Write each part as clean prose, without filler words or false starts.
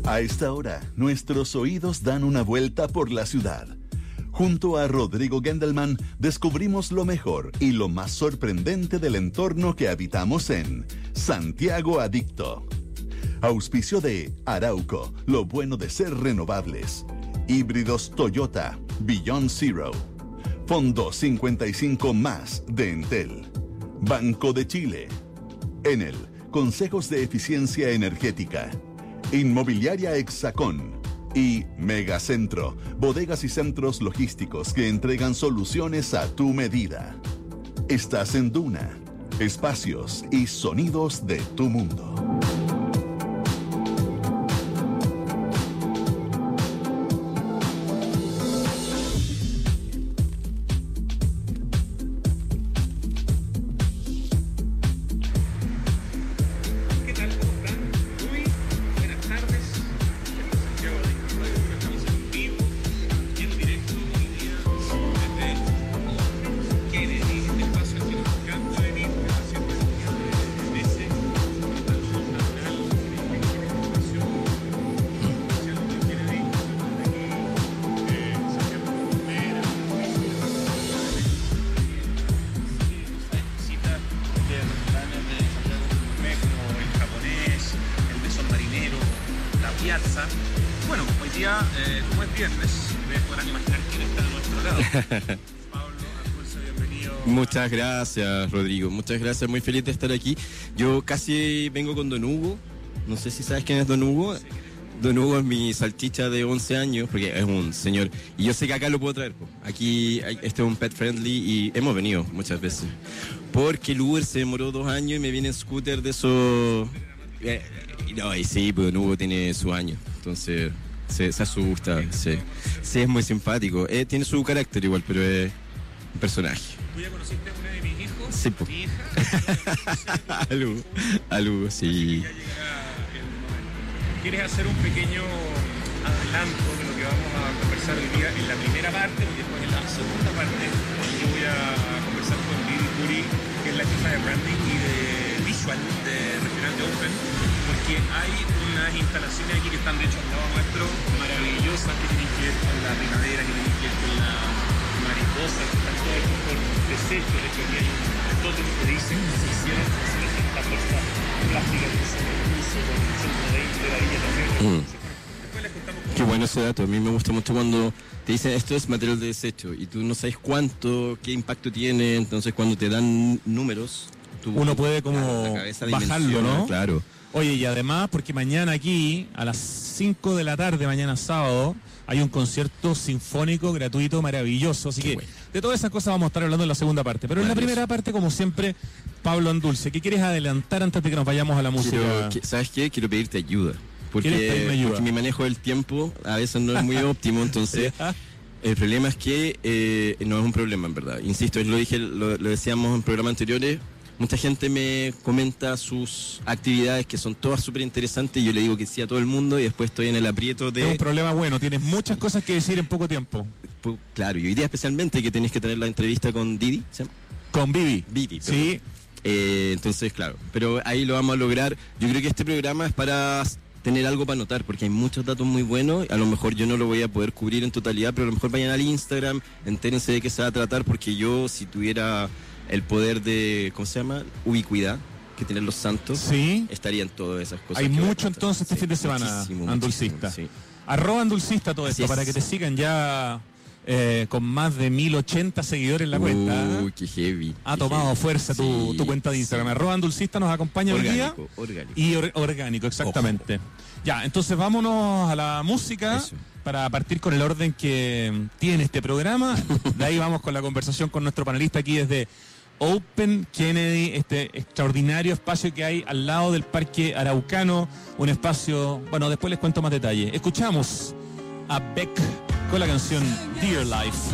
A esta hora, nuestros oídos dan una vuelta por la ciudad. Junto a Rodrigo Gendelman, descubrimos lo mejor y lo más sorprendente del entorno que habitamos en Santiago Adicto. Auspicio de Arauco, lo bueno de ser renovables. Híbridos Toyota, Beyond Zero. Fondo 55 más de Entel. Banco de Chile. Enel, consejos de eficiencia energética. Inmobiliaria Hexacón y Megacentro, bodegas y centros logísticos que entregan soluciones a tu medida. Estás en Duna, espacios y sonidos de tu mundo. Muchas gracias, Rodrigo. Muchas gracias, muy feliz de estar aquí. Yo casi vengo con Don Hugo. No sé si sabes quién es Don Hugo. Don Hugo es mi salchicha de 11 años, porque es un señor. Y yo sé que acá lo puedo traer. Aquí, este es un pet friendly y hemos venido muchas veces. Porque el Uber se demoró 2 años y me viene en scooter de esos... No, y sí, pues Don Hugo tiene su año. Entonces se asusta. Sí, es muy simpático. Tiene su carácter igual, pero es un personaje. ¿Tú ya conociste a una de mis hijos? Sí, pues. Mi hija. Algo, sí. Ya llegará el momento. ¿Quieres hacer un pequeño adelanto de lo que vamos a conversar hoy día en la primera parte? Porque después en la segunda parte yo voy a conversar con Didi Curi, que es la jefa de branding y de visual de Restaurante Open, porque hay unas instalaciones aquí que están de hecho al lado nuestro, maravillosas, que tienen que ver con la primavera, que tienen que ver con la mariposa, que están todas aquí con desechos. De hecho aquí hay un tótem que dicen que se hicieron esta bolsa plástica que se puso con el centro de la villa también. Después les contamos cómo. Qué bueno ese dato. A mí me gusta mucho cuando te dicen esto es material de desecho y tú no sabes qué impacto tiene. Entonces cuando te dan números, uno puede como bajarlo, ¿no? Claro. Oye, y además, porque mañana aquí, a las 5 de la tarde, mañana sábado, hay un concierto sinfónico gratuito maravilloso. Así que bueno, de todas esas cosas vamos a estar hablando en la segunda parte. Pero en la primera parte, como siempre, Pablo Andulce, ¿qué quieres adelantar antes de que nos vayamos a la música? ¿Sabes qué? Quiero pedirte ayuda. Porque mi manejo del tiempo a veces no es muy óptimo, entonces el problema es que no es un problema en verdad. Insisto, lo decíamos en programas anteriores. Mucha gente me comenta sus actividades que son todas súper interesantes y yo le digo que sí a todo el mundo y después estoy en el aprieto de... Es un problema bueno, tienes muchas cosas que decir en poco tiempo. Claro, y hoy día especialmente que tenés que tener la entrevista con Didi, ¿sí? Con Vivi. Vivi, sí. Entonces, claro, pero ahí lo vamos a lograr. Yo creo que este programa es para tener algo para anotar, porque hay muchos datos muy buenos. A lo mejor yo no lo voy a poder cubrir en totalidad, pero a lo mejor vayan al Instagram, entérense de qué se va a tratar, porque yo, si tuviera el poder de, ¿cómo se llama? Ubicuidad que tienen los santos, sí, estaría en todas esas cosas. Hay mucho entonces este fin de semana, Andulcista. Sí. @Andulcista todo esto, para que te sigan ya con más de 1080 seguidores en la cuenta. Qué heavy. Ha tomado fuerza tu cuenta de Instagram. @Andulcista nos acompaña hoy día. Orgánico. Y orgánico, exactamente. Ojo. Ya, entonces vámonos a la música. Eso. Para partir con el orden que tiene este programa. De ahí vamos con la conversación con nuestro panelista aquí desde Open Kennedy, este extraordinario espacio que hay al lado del Parque Araucano, un espacio, bueno, después les cuento más detalle. Escuchamos a Beck con la canción Dear Life.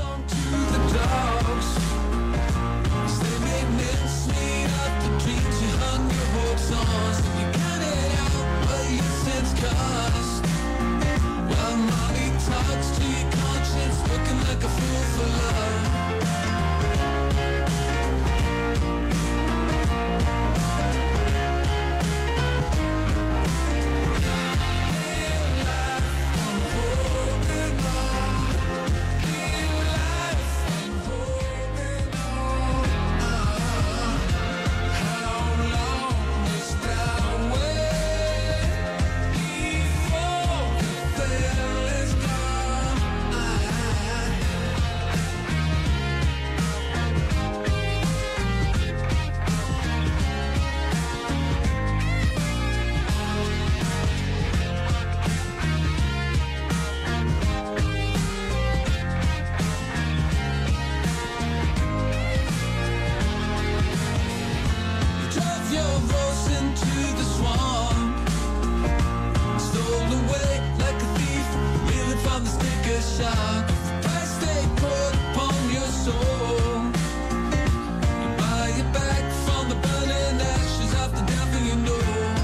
Talks to your conscience, looking like a fool for love. Dear on the sticker shock. The price they put upon your soul. You buy it back from the burning ashes of the devil you know.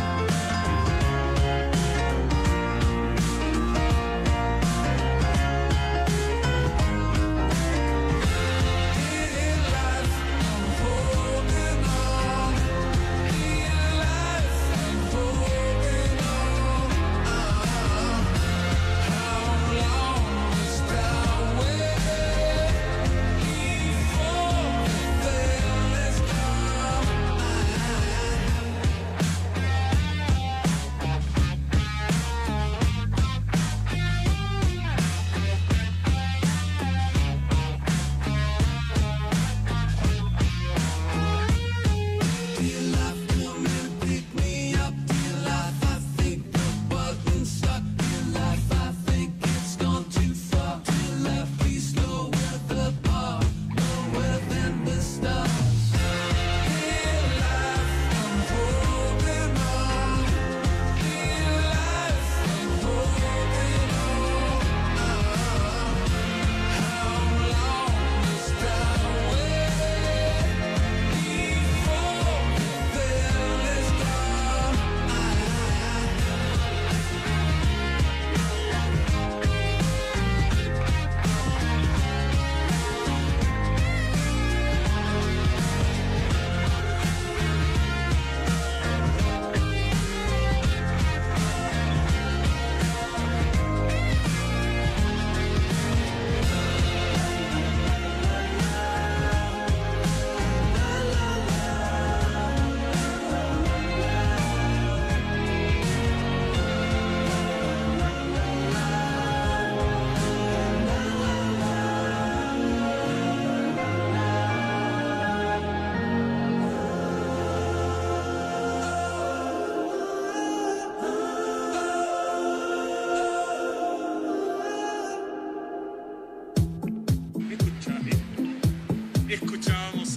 Escuchábamos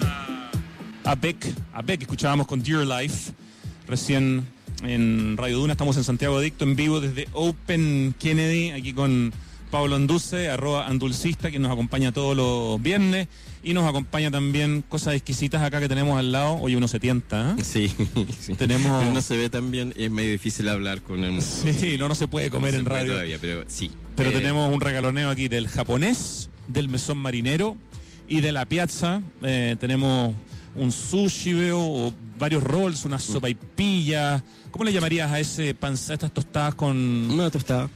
A Beck, escuchábamos con Dear Life, recién en Radio Duna. Estamos en Santiago Adicto, en vivo desde Open Kennedy, aquí con Pablo Anduce, @andulcista, que nos acompaña todos los viernes, y nos acompaña también Cosas Exquisitas acá que tenemos al lado. Oye, uno se tienta, ¿eh? Sí, sí. Tenemos... Pero no se ve tan bien y es medio difícil hablar con él. Sí, no se puede comer No en se puede radio. todavía, pero sí. Pero tenemos un regaloneo aquí del japonés, del mesón marinero y de la piazza. Tenemos un sushi, veo, o varios rolls, una sopaipilla. ¿Cómo le llamarías a ese panza, estas tostadas con...? Una tostada.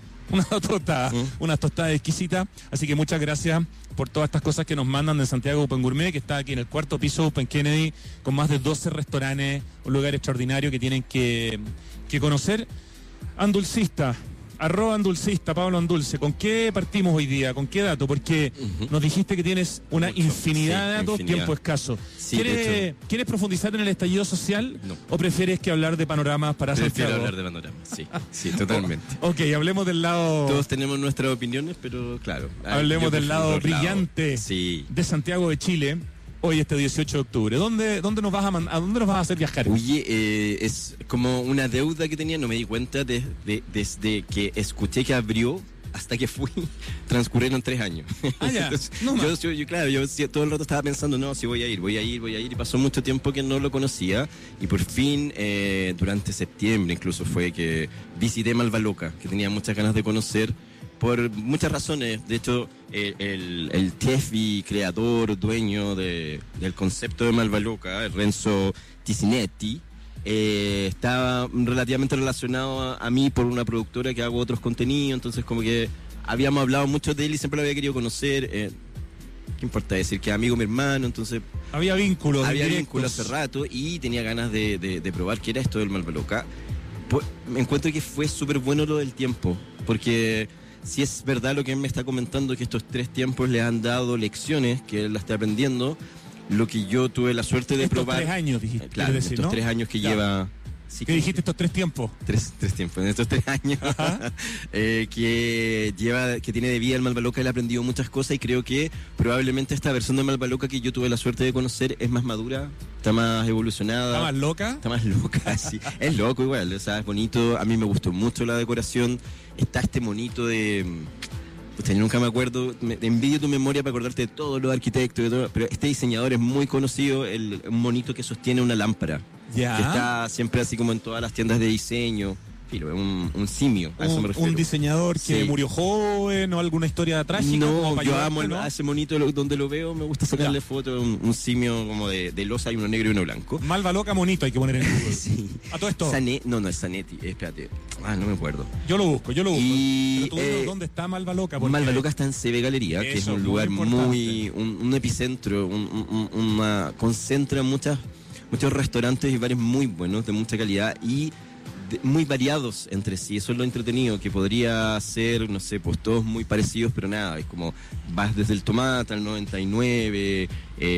Una tostada exquisita. Así que muchas gracias por todas estas cosas que nos mandan de Santiago Open Gourmet, que está aquí en el cuarto piso Open Kennedy, con más de 12 restaurantes, un lugar extraordinario que tienen que conocer. Andulcista, @andulcista, Pablo Andulce. ¿Con qué partimos hoy día? ¿Con qué dato? Porque nos dijiste que tienes una Mucho. infinidad de Sí, datos, infinidad. tiempo escaso. Sí, de ¿Quieres profundizar en el estallido social? No. ¿O prefieres que hablar de panoramas para Prefiero Santiago? hablar de panorama, sí, totalmente. Ok, hablemos del lado... Todos tenemos nuestras opiniones, pero claro. Hablemos yo del prefiero lado los lados. brillante Sí. de Santiago de Chile, hoy este 18 de octubre. ¿Dónde nos vas a dónde nos vas a hacer viajar? Oye, es como una deuda que tenía, no me di cuenta desde que escuché que abrió hasta que fui, transcurrieron 3 años. Ah, ya. Entonces, No más. yo sí, todo el rato estaba pensando, no, sí voy a ir, y pasó mucho tiempo que no lo conocía, y por fin, durante septiembre incluso fue que visité Malvaloca, que tenía muchas ganas de conocer, por muchas razones. De hecho, el chef y creador, dueño del concepto de Malvaloca, Renzo Ticinetti, estaba relativamente relacionado a mí por una productora que hago otros contenidos, entonces como que habíamos hablado mucho de él y siempre lo había querido conocer. ¿Qué importa decir? Que es amigo mi hermano, entonces Había vínculos. había directos. vínculo hace rato y tenía ganas de probar qué era esto del Malvaloca. Pues, me encuentro que fue súper bueno lo del tiempo, porque si es verdad lo que él me está comentando, que estos 3 tiempos le han dado lecciones, que él la está aprendiendo, lo que yo tuve la suerte de Estos probar. 3 años, dijiste. Claro, quieres decir, estos ¿no? 3 años que Claro. lleva. Sí, ¿Qué dijiste estos 3 tiempos? Tres tiempos, en estos 3 años que tiene de vida el Malvaloca, él ha aprendido muchas cosas y creo que probablemente esta versión de Malvaloca que yo tuve la suerte de conocer es más madura, está más evolucionada. ¿Estabas loca? Está más loca, sí. Es loco igual, o sea, es bonito. A mí me gustó mucho la decoración. Está este monito de pucha, yo nunca me acuerdo, te envidio tu memoria para acordarte de todos los arquitectos, de todo, pero este diseñador es muy conocido, un monito que sostiene una lámpara, Ya. que está siempre así como en todas las tiendas de diseño. Filo, es un simio, a eso me refiero. Un diseñador que Sí. murió joven o alguna historia trágica. como No, para yo ayudarte, amo ¿no? a ese monito donde lo veo, me gusta sacarle fotos, un simio como de losa, hay uno negro y uno blanco. Malva loca monito hay que poner en Google. Sí. A todo esto. No es Zanetti, espérate. No me acuerdo. Yo lo busco. Y, Pero tú dinos dónde está Malva loca. Porque Malva Loca está en CB Galería, que es Eso, un muy lugar importante. un epicentro, concentra muchos restaurantes y bares muy buenos, de mucha calidad y muy variados entre sí. Eso es lo entretenido, que podría ser, no sé, pues todos muy parecidos, pero nada, es como vas desde el tomate al 99,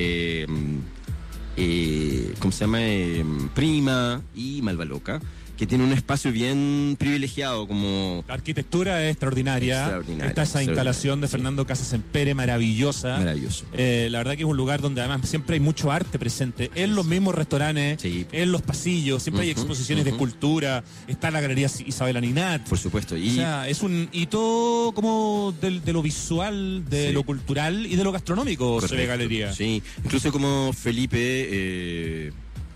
¿cómo se llama? Prima y Malva Loca, que tiene un espacio bien privilegiado, como La arquitectura es extraordinaria. Extraordinaria, Está esa instalación de sí. Fernando Casas Empere, maravillosa. maravilloso. La verdad que es un lugar donde además siempre hay mucho arte presente. En los mismos restaurantes, Sí. en los pasillos, siempre hay Ujú, exposiciones de ujú. escultura. Está la Galería Isabel Aninat. Por supuesto. Y O sea, es un hito como de lo visual, de Sí. lo cultural y de lo gastronómico, se ve correcto, Galería. Sí, incluso como Felipe.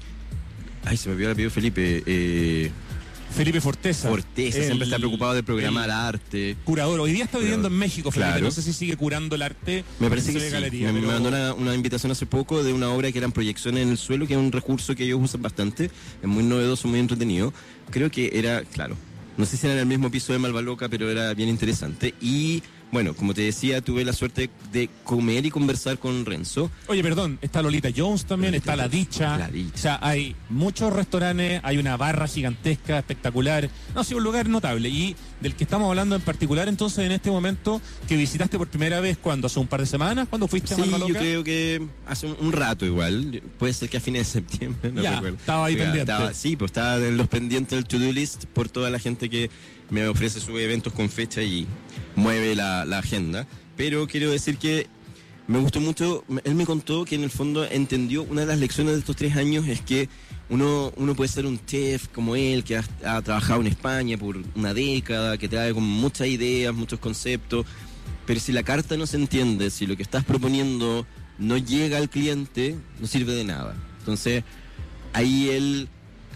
Se me olvidó el apellido Felipe. Felipe Forteza. Forteza, el- siempre está preocupado de programar el arte. Curador. Hoy día está viviendo en México, Felipe. Claro. No sé si sigue curando el arte. Me parece en que CB sí. Galería, me pero- mandó una invitación hace poco de una obra que eran proyecciones en el suelo, que es un recurso que ellos usan bastante. Es muy novedoso, muy entretenido. Creo que era, claro, no sé si era en el mismo piso de Malva Loca, pero era bien interesante. Y bueno, como te decía, tuve la suerte de comer y conversar con Renzo. Oye, perdón, está Lolita Jones también, Lolita está La Jones, Dicha. La Dicha. O sea, hay muchos restaurantes, hay una barra gigantesca, espectacular. No, ha sido un lugar notable. Y del que estamos hablando en particular, entonces, en este momento, que visitaste por primera vez, ¿cuándo? ¿Hace un par de semanas? ¿Cuándo fuiste a Sí, Malva yo Loca? creo que hace un rato igual. Puede ser que a fines de septiembre, no Ya, recuerdo. estaba ahí pendiente. Sí, pues estaba en los pendientes del to-do list por toda la gente que me ofrece sus eventos con fecha y mueve la agenda. Pero quiero decir que me gustó mucho. Él me contó que en el fondo entendió, una de las lecciones de estos 3 años es que uno puede ser un chef como él, que ha trabajado en España por una década, que trae con muchas ideas, muchos conceptos, pero si la carta no se entiende, si lo que estás proponiendo no llega al cliente, no sirve de nada. Entonces, ahí él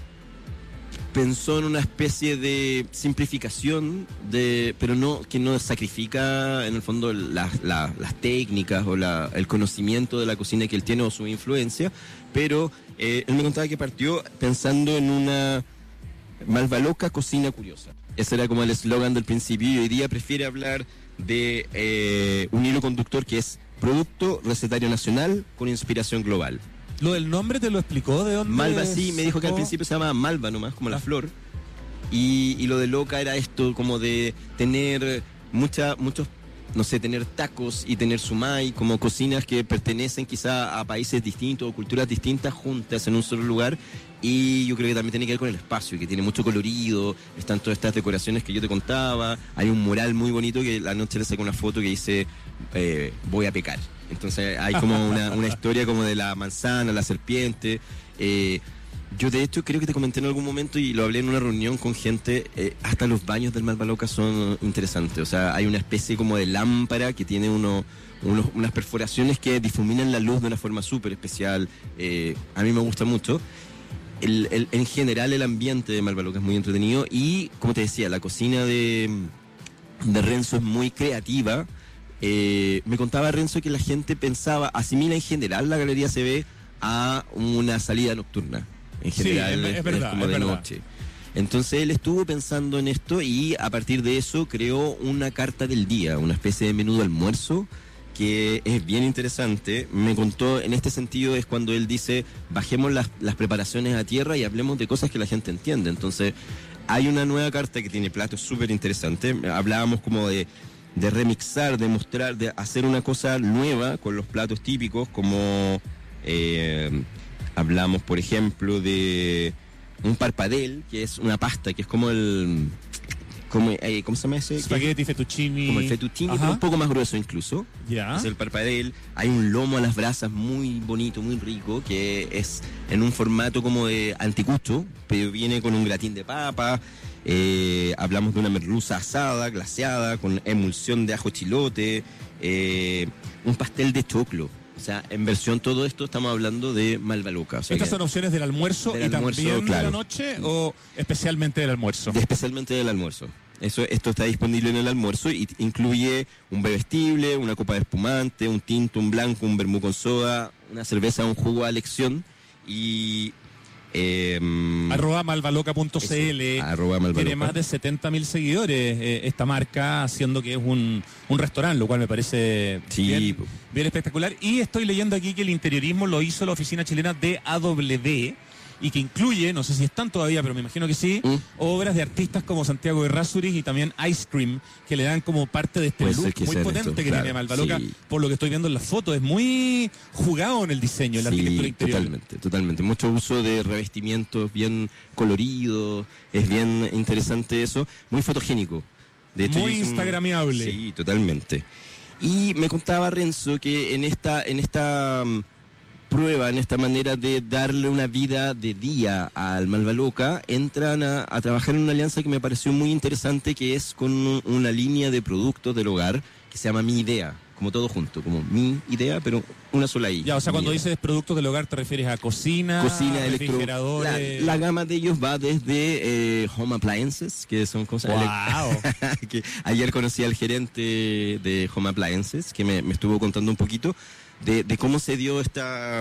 pensó en una especie de simplificación, pero no que no sacrifica en el fondo las técnicas o el conocimiento de la cocina que él tiene o su influencia, pero él me contaba que partió pensando en una Malva Loca, cocina curiosa. Ese era como el eslogan del principio, y hoy día prefiere hablar de un hilo conductor que es producto recetario nacional con inspiración global. Lo del nombre te lo explicó, ¿de dónde? Malva sí, me dijo que al sacó? principio se llamaba Malva nomás, como la Ah. flor. Y lo de loca era esto, como de tener muchos, no sé, tener tacos y tener sumai, como cocinas que pertenecen quizá a países distintos o culturas distintas juntas en un solo lugar. Y yo creo que también tiene que ver con el espacio, que tiene mucho colorido, están todas estas decoraciones que yo te contaba, hay un mural muy bonito que la noche le saqué una foto que dice voy a pecar. Entonces hay como una historia como de la manzana, la serpiente. Yo de hecho creo que te comenté en algún momento y lo hablé en una reunión con gente, hasta los baños del Malva Loca son interesantes. O sea, hay una especie como de lámpara que tiene unas perforaciones que difuminan la luz de una forma súper especial. A mí me gusta mucho. En general el ambiente de Malva Loca es muy entretenido y, como te decía, la cocina de Renzo es muy creativa. Me contaba Renzo que la gente asimila en general la Galería CB a una salida nocturna. En Sí, general es verdad, como es de verdad. noche. Entonces él estuvo pensando en esto y a partir de eso creó una carta del día, una especie de menú de almuerzo que es bien interesante. Me contó, en este sentido es cuando él dice, bajemos las preparaciones a tierra y hablemos de cosas que la gente entiende. Entonces hay una nueva carta que tiene platos súper interesantes. Hablábamos como de remixar, de mostrar, de hacer una cosa nueva con los platos típicos, como hablamos, por ejemplo, de un parpadel, que es una pasta, que es como ¿cómo se llama ese? Spaghetti, fettuccini. Como el fettuccine, Ajá. pero un poco más grueso incluso. Ya. Es el parpadel. Hay un lomo a las brasas muy bonito, muy rico, que es en un formato como de anticucho, pero viene con un gratín de papa. Hablamos de una merluza asada, glaseada, con emulsión de ajo chilote, un pastel de choclo. O sea, en versión todo esto estamos hablando de Malvaluca. O sea, ¿Estas son opciones del almuerzo del y almuerzo, también de la claro. noche o especialmente del almuerzo? Especialmente del almuerzo. Esto está disponible en el almuerzo y incluye un bebestible, una copa de espumante, un tinto, un blanco, un vermú con soda, una cerveza, un jugo a elección y... @malvaloca.cl. @malvaloca. Tiene más de 70.000 seguidores esta marca, haciendo que es un restaurante, lo cual me parece Sí. bien espectacular. Y estoy leyendo aquí que el interiorismo lo hizo la oficina chilena DAW y que incluye, no sé si están todavía, pero me imagino que sí, obras de artistas como Santiago Errázuriz y también Ice Cream, que le dan como parte de este Puede ser look que muy sean potente estos, que claro, tiene Malvaloca, sí. por lo que estoy viendo en las fotos. Es muy jugado en el diseño, en la arquitectura interior. Totalmente. Mucho uso de revestimientos bien coloridos, es bien interesante eso, muy fotogénico. De hecho, Muy yo hice instagramiable. Sí, totalmente. Y me contaba Renzo que en esta prueba, en esta manera de darle una vida de día al Malvaloca, entran a trabajar en una alianza que me pareció muy interesante, que es con una línea de productos del hogar que se llama Mi Idea, como todo junto, como Mi Idea, pero una sola I. Ya, o sea, Mi cuando Idea. dices productos del hogar te refieres a cocina, refrigeradores. La gama de ellos va desde home appliances, que son cosas... Wow. que ayer conocí al gerente de Home Appliances, que me estuvo contando un poquito de cómo se dio esta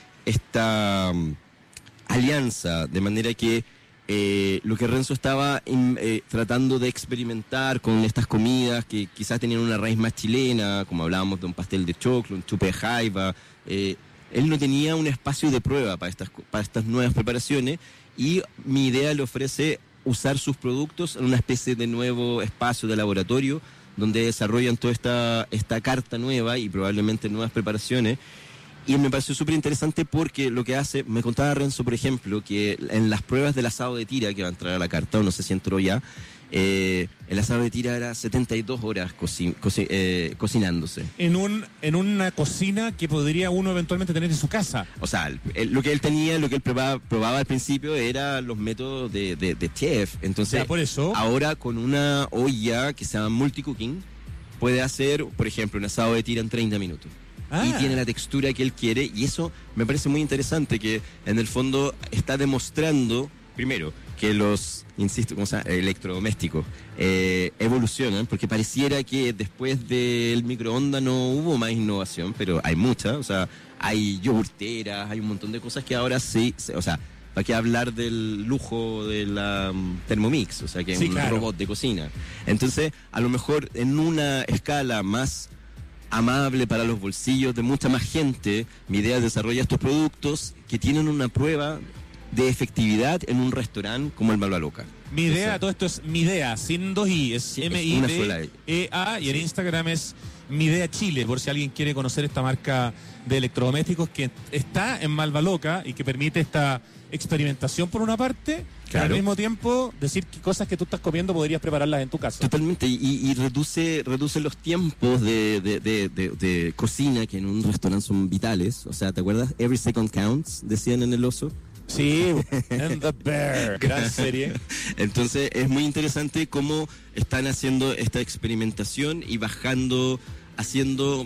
alianza, de manera que lo que Renzo estaba tratando de experimentar con estas comidas que quizás tenían una raíz más chilena, como hablábamos de un pastel de choclo, un chupe de jaiba, él no tenía un espacio de prueba para estas nuevas preparaciones, y Mi Idea le ofrece usar sus productos en una especie de nuevo espacio de laboratorio donde desarrollan toda esta carta nueva y probablemente nuevas preparaciones. Y me pareció súper interesante porque lo que hace, me contaba Renzo, por ejemplo, que en las pruebas del asado de tira que va a entrar a la carta, o no sé si entró ya, el asado de tira era 72 horas cocinándose. En una cocina que podría uno eventualmente tener en su casa. O sea, lo que él tenía, lo que él probaba al principio era los métodos de chef. Entonces, Ya, por eso. ahora con una olla que se llama multicooking, puede hacer, por ejemplo, un asado de tira en 30 minutos. Y tiene la textura que él quiere, y eso me parece muy interesante, que en el fondo está demostrando, primero, que los, insisto, ¿cómo se llama? Electrodomésticos evolucionan, porque pareciera que después del microondas no hubo más innovación, pero hay mucha, o sea, hay yogurteras, hay un montón de cosas que ahora sí, o sea, ¿para qué hablar del lujo de la Thermomix? O sea, que es un robot de cocina. Entonces, a lo mejor en una escala más amable para los bolsillos de mucha más gente, Mi Idea desarrolla estos productos que tienen una prueba de efectividad en un restaurante como el Malvaloca. Mi Idea, O sea, todo esto es Mi Idea, sin dos I, es Sí, es una sola I. MIDEA, y en Instagram es Mi Idea Chile, por si alguien quiere conocer esta marca de electrodomésticos que está en Malvaloca y que permite esta experimentación por una parte, pero al Claro. mismo tiempo decir que cosas que tú estás comiendo podrías prepararlas en tu casa. Totalmente, y reduce los tiempos de cocina, que en un restaurante son vitales. O sea, ¿te acuerdas? Every second counts, decían en El Oso. Sí, and the Bear, gran serie. Entonces es muy interesante cómo están haciendo esta experimentación y haciendo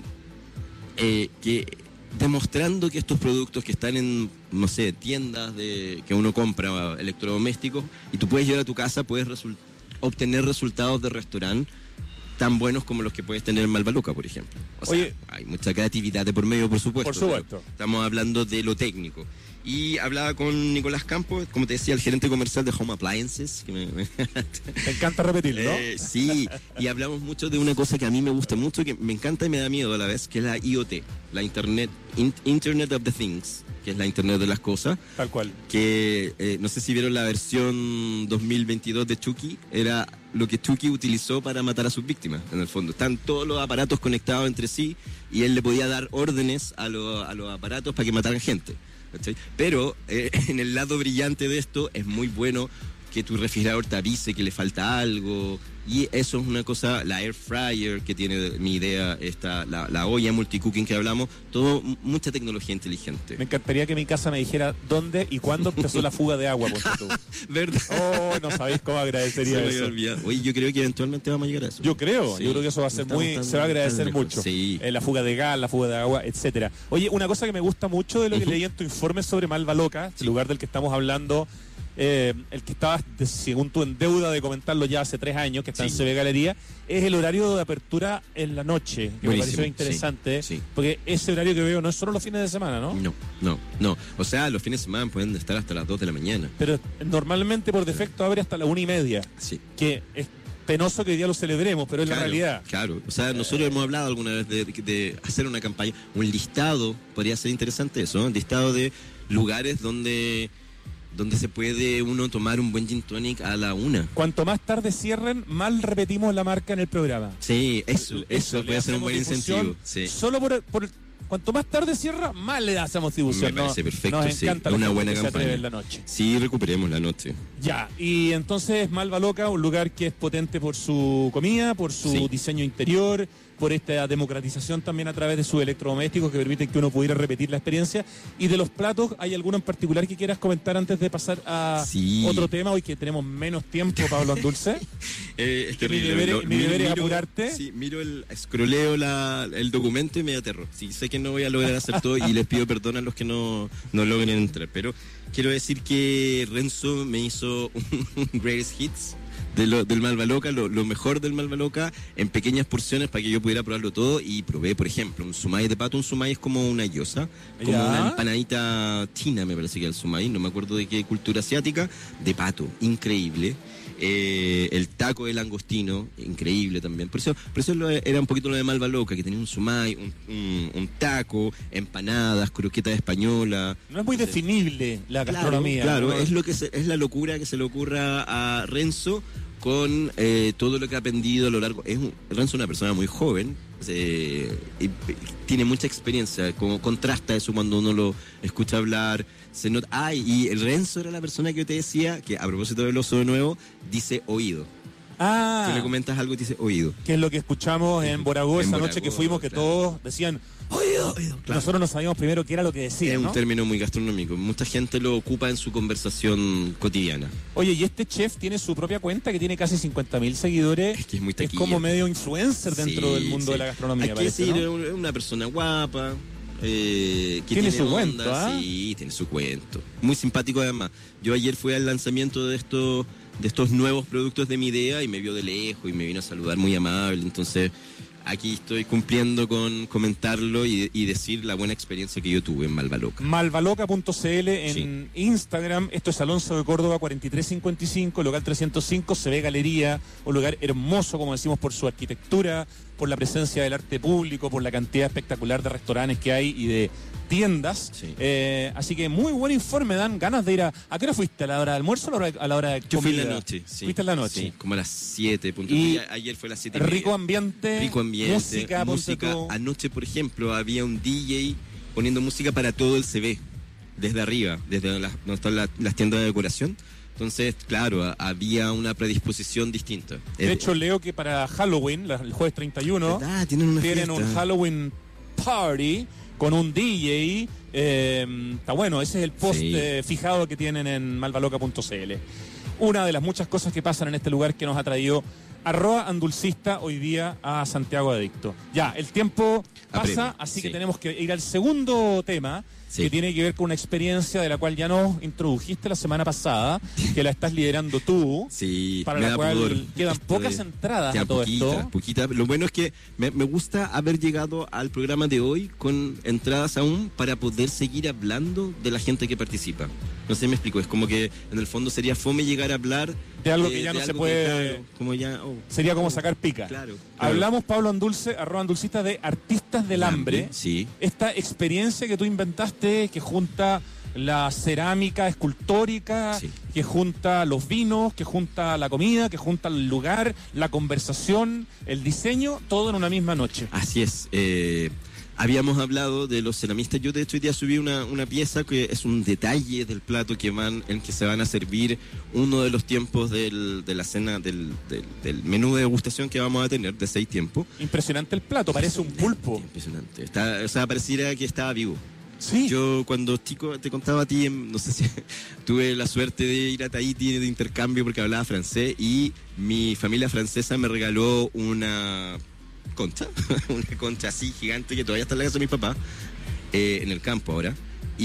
demostrando que estos productos que están en, no sé, tiendas que uno compra electrodomésticos, y tú puedes llevar a tu casa, puedes obtener resultados de restaurante tan buenos como los que puedes tener en Malvaloca, por ejemplo. O sea, Oye, hay mucha creatividad de por medio, por supuesto. Por supuesto. pero Estamos hablando de lo técnico. Y hablaba con Nicolás Campos, como te decía, el gerente comercial de Home Appliances, que Te encanta repetirlo, ¿no? sí, y hablamos mucho de una cosa que a mí me gusta mucho, que me encanta y me da miedo a la vez, que es la IoT, la Internet of the Things, que es la Internet de las cosas. Tal cual. Que no sé si vieron la versión 2022 de Chucky, era lo que Chucky utilizó para matar a sus víctimas, en el fondo. Están todos los aparatos conectados entre sí y él le podía dar órdenes a los aparatos para que mataran gente. ¿Cachai? Pero en el lado brillante de esto es muy bueno que tu refrigerador te avise que le falta algo. Y eso es una cosa, la air fryer que tiene mi idea, la olla multicooking que hablamos, todo, mucha tecnología inteligente. Me encantaría que mi casa me dijera dónde y cuándo empezó la fuga de agua, ponte tú. ¿Verdad? Oh, no sabéis cómo agradecería Se me eso. había olvidado. Oye, yo creo que eventualmente vamos a llegar a eso. Yo creo Sí. que eso va a ser se va a agradecer lejos. mucho. Sí. La fuga de gas, la fuga de agua, etcétera. Oye, una cosa que me gusta mucho de lo que leí en tu informe sobre Malva Loca, el lugar del que estamos hablando, el que estabas, según tú, en deuda de comentarlo ya hace 3 años, que está en Sí. CB Galería, es el horario de apertura en la noche, que me Buenísimo, pareció interesante, sí, sí. porque ese horario que veo no es solo los fines de semana, ¿no? No. O sea, los fines de semana pueden estar hasta las 2 de la mañana. Pero normalmente por defecto abre hasta la 1:30, Sí. que es penoso que hoy día lo celebremos, pero es la realidad. Claro, o sea, nosotros hemos hablado alguna vez de hacer una campaña, un listado, podría ser interesante eso, ¿no? Un listado de lugares donde se puede uno tomar un buen gin tonic a la 1. Cuanto más tarde cierren, más repetimos la marca en el programa. Sí, eso le puede ser un hacemos buen difusión. incentivo. Sí. Solo por cuanto más tarde cierra, más le hacemos difusión. Me parece perfecto, Nos sí. encanta la Una gente buena que se atreve campaña. en la noche. Sí, recuperemos la noche. Ya, y entonces Malva Loca, un lugar que es potente por su comida, por su Sí. diseño interior, por esta democratización también a través de sus electrodomésticos que permiten que uno pudiera repetir la experiencia. Y de los platos, ¿hay alguno en particular que quieras comentar antes de pasar a Sí. otro tema? Hoy que tenemos menos tiempo, Pablo Andulce. Es terrible. mi deber es Miro- apurarte. Sí, scrolleo el documento y me aterro. Sí, sé que no voy a lograr hacer todo y les pido perdón a los que no logren entrar. Pero quiero decir que Renzo me hizo un greatest hits del Malva Loca, lo mejor del Malva Loca en pequeñas porciones para que yo pudiera probarlo todo. Y probé, por ejemplo, un sumai de pato. Un sumai es como una gyoza, como Ya. una empanadita china, me parece que es el sumai, no me acuerdo de qué cultura asiática, de pato, increíble. El taco de langostino, increíble también. Por eso era un poquito lo de Malva Loca, que tenía un sumai, un taco, empanadas, croquetas española. No es muy definible la gastronomía. Claro, ¿no? es la locura que se le ocurra a Renzo con todo lo que ha aprendido a lo largo. Renzo es una persona muy joven, y tiene mucha experiencia, como contrasta eso cuando uno lo escucha hablar. Se nota, y el Renzo era la persona que yo te decía, que a propósito del oso de nuevo, dice oído. Ah, Tú le comentas algo y te dice oído. que es lo que escuchamos en Boragó En esa Boragó, noche que fuimos, que claro. todos decían oído. Claro. Nosotros no sabíamos primero qué era lo que Es decían, un ¿no? término muy gastronómico. Mucha gente lo ocupa en su conversación cotidiana. Oye, y este chef tiene su propia cuenta que tiene casi 50.000 seguidores. Es que es muy Es taquilla. como medio influencer dentro Sí, del mundo sí. de la gastronomía, Hay que parece, decir, ¿no? es una persona guapa. Que Tiene su onda, cuento, ¿ah? Sí, tiene su cuento. Muy simpático además. Yo ayer fui al lanzamiento de estos nuevos productos de mi idea y me vio de lejos y me vino a saludar muy amable. Entonces, aquí estoy cumpliendo con comentarlo y decir la buena experiencia que yo tuve en Malva Loca. Malvaloca.cl en Instagram. Esto es Alonso de Córdoba 4355, local 305, se ve Galería, un lugar hermoso, como decimos, por su arquitectura, por la presencia del arte público, por la cantidad espectacular de restaurantes que hay y de tiendas. Sí. Así que muy buen informe, dan ganas de ir ¿A qué hora fuiste? ¿A la hora de almuerzo o a la hora de Yo fui en comida? la noche, sí. ¿Fuiste en la noche? Sí, como a las 7. Y ayer fue a las 7. Rico ambiente, música, ponte tú. Anoche, por ejemplo, había un DJ poniendo música para todo el CB, desde arriba, desde donde están las tiendas de decoración. Entonces, claro, había una predisposición distinta. De hecho, leo que para Halloween, el jueves 31, ¿verdad? Tienen una tienen fiesta. un Halloween party con un DJ. Está bueno, ese es el post Sí. fijado que tienen en malvaloca.cl. Una de las muchas cosas que pasan en este lugar que nos ha traído @andulcista hoy día a Santiago Adicto. Ya, el tiempo pasa, Apremia, así sí. que tenemos que ir al segundo tema, Sí. que tiene que ver con una experiencia de la cual ya nos introdujiste la semana pasada, que la estás liderando tú. Sí, para me la da cual pudor quedan esto pocas entradas ya, a todo esto. poquita. Lo bueno es que me gusta haber llegado al programa de hoy con entradas aún para poder seguir hablando de la gente que participa. No sé, me explico. Es como que en el fondo sería fome llegar a hablar De algo que ya no de se algo puede- claro, como ya, Sería como sacar pica. Claro. Hablamos, Pablo Andulce, @andulcista, de Artistas del Hambre. Sí. Esta experiencia que tú inventaste, que junta la cerámica escultórica, Sí. que junta los vinos, que junta la comida, que junta el lugar, la conversación, el diseño, todo en una misma noche. Así es. habíamos hablado de los ceramistas. Yo de hecho hoy día subí una pieza que es un detalle del plato en que se van a servir uno de los tiempos de la cena, del menú de degustación que vamos a tener de 6 tiempos. Impresionante el plato, parece un pulpo. Impresionante. Pareciera que estaba vivo. Sí. Yo cuando chico te contaba a ti, no sé si tuve la suerte de ir a Tahití de intercambio porque hablaba francés y mi familia francesa me regaló una concha, una concha así gigante que todavía está en la casa de mis papás, en el campo ahora.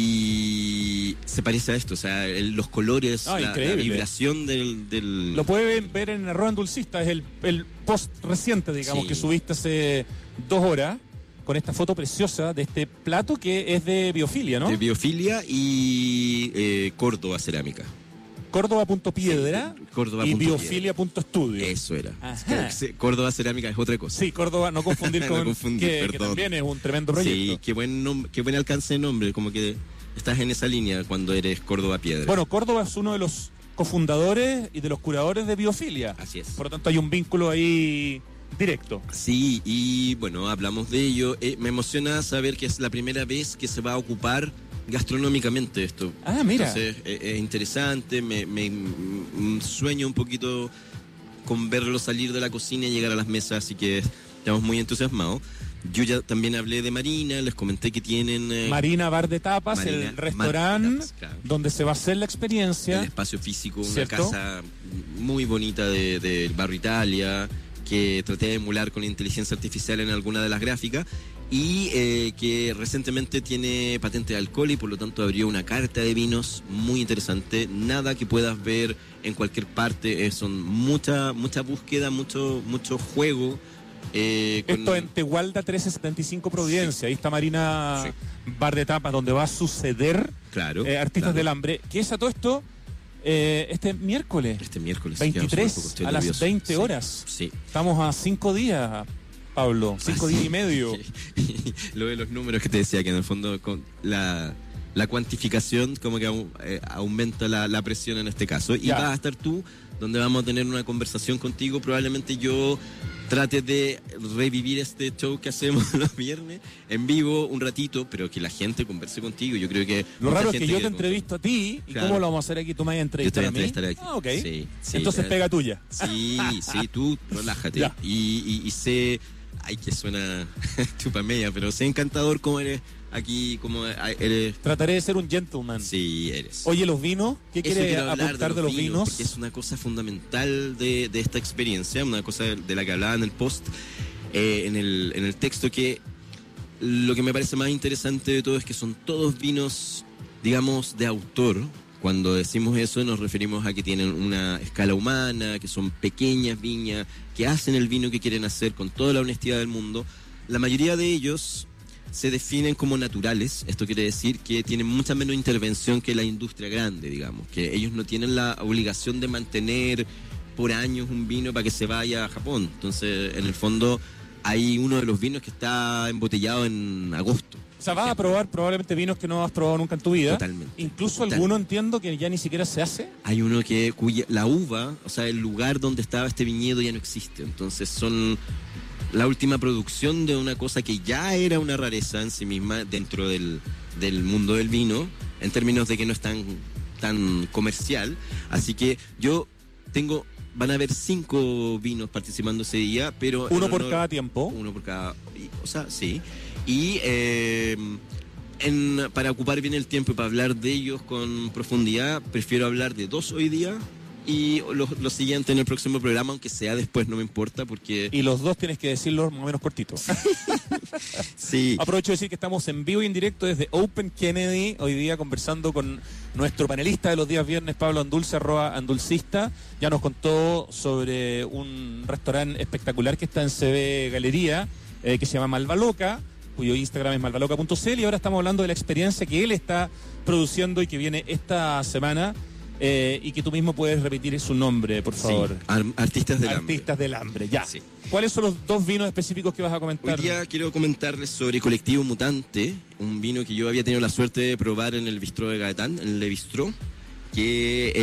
Y se parece a esto, o sea, los colores, la vibración del... Lo pueden ver en Arroba Endulcista, es el post reciente, digamos, Sí. que subiste hace 2 horas, con esta foto preciosa de este plato que es de biofilia, ¿no? De biofilia y Córdoba Cerámica. Córdoba.piedra y biofilia.estudio. Eso era. Ajá. Córdoba Cerámica es otra cosa. Sí, Córdoba, no confundir No con confundir, que también es un tremendo proyecto. Sí, qué buen alcance de nombre, como que estás en esa línea cuando eres Córdoba Piedra. Bueno, Córdoba es uno de los cofundadores y de los curadores de biofilia. Así es. Por lo tanto, hay un vínculo ahí directo. Sí, y bueno, hablamos de ello. Me emociona saber que es la primera vez que se va a ocupar gastronómicamente esto. Ah, mira. Entonces, es interesante, me sueño un poquito con verlo salir de la cocina y llegar a las mesas, así que estamos muy entusiasmados. Yo ya también hablé de Marina, les comenté que tienen... Marina Bar de Tapas, Marina el Bar de restaurante Tapas, claro. donde se va a hacer la experiencia. El espacio físico, una ¿Cierto? casa muy bonita del barrio Italia, que traté de emular con inteligencia artificial en alguna de las gráficas, y que recientemente tiene patente de alcohol y por lo tanto abrió una carta de vinos muy interesante. Nada que puedas ver en cualquier parte, son mucha búsqueda, mucho juego. Esto en Tehualda 1375 Providencia. Sí. Ahí está Marina Sí. Bar de Tapas, donde va a suceder Claro, Artistas claro. del Hambre. Que es a todo esto este miércoles. Este miércoles 23 a las 20 horas. Sí. Estamos a 5 días, Pablo. 5 días y medio. Lo de los números que te decía, que en el fondo con la cuantificación como que aumenta la presión en este caso. Y Ya. vas a estar tú, donde vamos a tener una conversación contigo. Probablemente yo trate de revivir este show que hacemos los viernes en vivo un ratito, pero que la gente converse contigo. Yo creo que Lo mucha raro es que gente yo te entrevisto a ti. ¿Y Claro. cómo lo vamos a hacer aquí? ¿Tú me vas a Yo te entrevistar voy a a mí? entrevistar aquí. Ah, ok. Sí, Entonces ya. pega tuya. Sí, tú relájate. Ya. Y sé, ay, que suena chupamedia, pero sé encantador como eres aquí, como eres. Trataré de ser un gentleman. Sí, eres. Oye, ¿los vinos? ¿Qué Eso quiere quiero hablar apuntar de los vinos? Porque es una cosa fundamental de esta experiencia, una cosa de la que hablaba en el post, en el texto, que lo que me parece más interesante de todo es que son todos vinos, digamos, de autor. Cuando decimos eso nos referimos a que tienen una escala humana, que son pequeñas viñas, que hacen el vino que quieren hacer con toda la honestidad del mundo. La mayoría de ellos se definen como naturales. Esto quiere decir que tienen mucha menos intervención que la industria grande, digamos, que ellos no tienen la obligación de mantener por años un vino para que se vaya a Japón. Entonces, en el fondo, hay uno de los vinos que está embotellado en agosto. O sea, vas a probar probablemente vinos que no has probado nunca en tu vida. Totalmente. Incluso Total. alguno entiendo que ya ni siquiera se hace. Hay uno cuya la uva, o sea, el lugar donde estaba este viñedo ya no existe. Entonces son la última producción de una cosa que ya era una rareza en sí misma dentro del mundo del vino, en términos de que no es tan comercial. Así que van a haber 5 vinos participando ese día, pero... Uno en por honor- cada tiempo. Uno por cada... O sea, sí. Y para ocupar bien el tiempo y para hablar de ellos con profundidad, prefiero hablar de 2 hoy día y lo siguiente en el próximo programa, aunque sea después, no me importa, porque... Y los dos tienes que decirlos más o menos cortitos. Sí. Aprovecho de decir que estamos en vivo y en directo desde Open Kennedy, hoy día conversando con nuestro panelista de los días viernes, Pablo Andulce, @andulcista. Ya nos contó sobre un restaurante espectacular que está en CB Galería, que se llama Malvaloca, cuyo Instagram es malvaloca.cl, y ahora estamos hablando de la experiencia que él está produciendo y que viene esta semana, y que tú mismo puedes repetir su nombre, por favor. Sí, Artistas del Hambre. Artistas del Hambre, ya. Sí. ¿Cuáles son los 2 vinos específicos que vas a comentar? Hoy día quiero comentarles sobre Colectivo Mutante, un vino que yo había tenido la suerte de probar en el bistró de Gaetán, en Le Bistró, que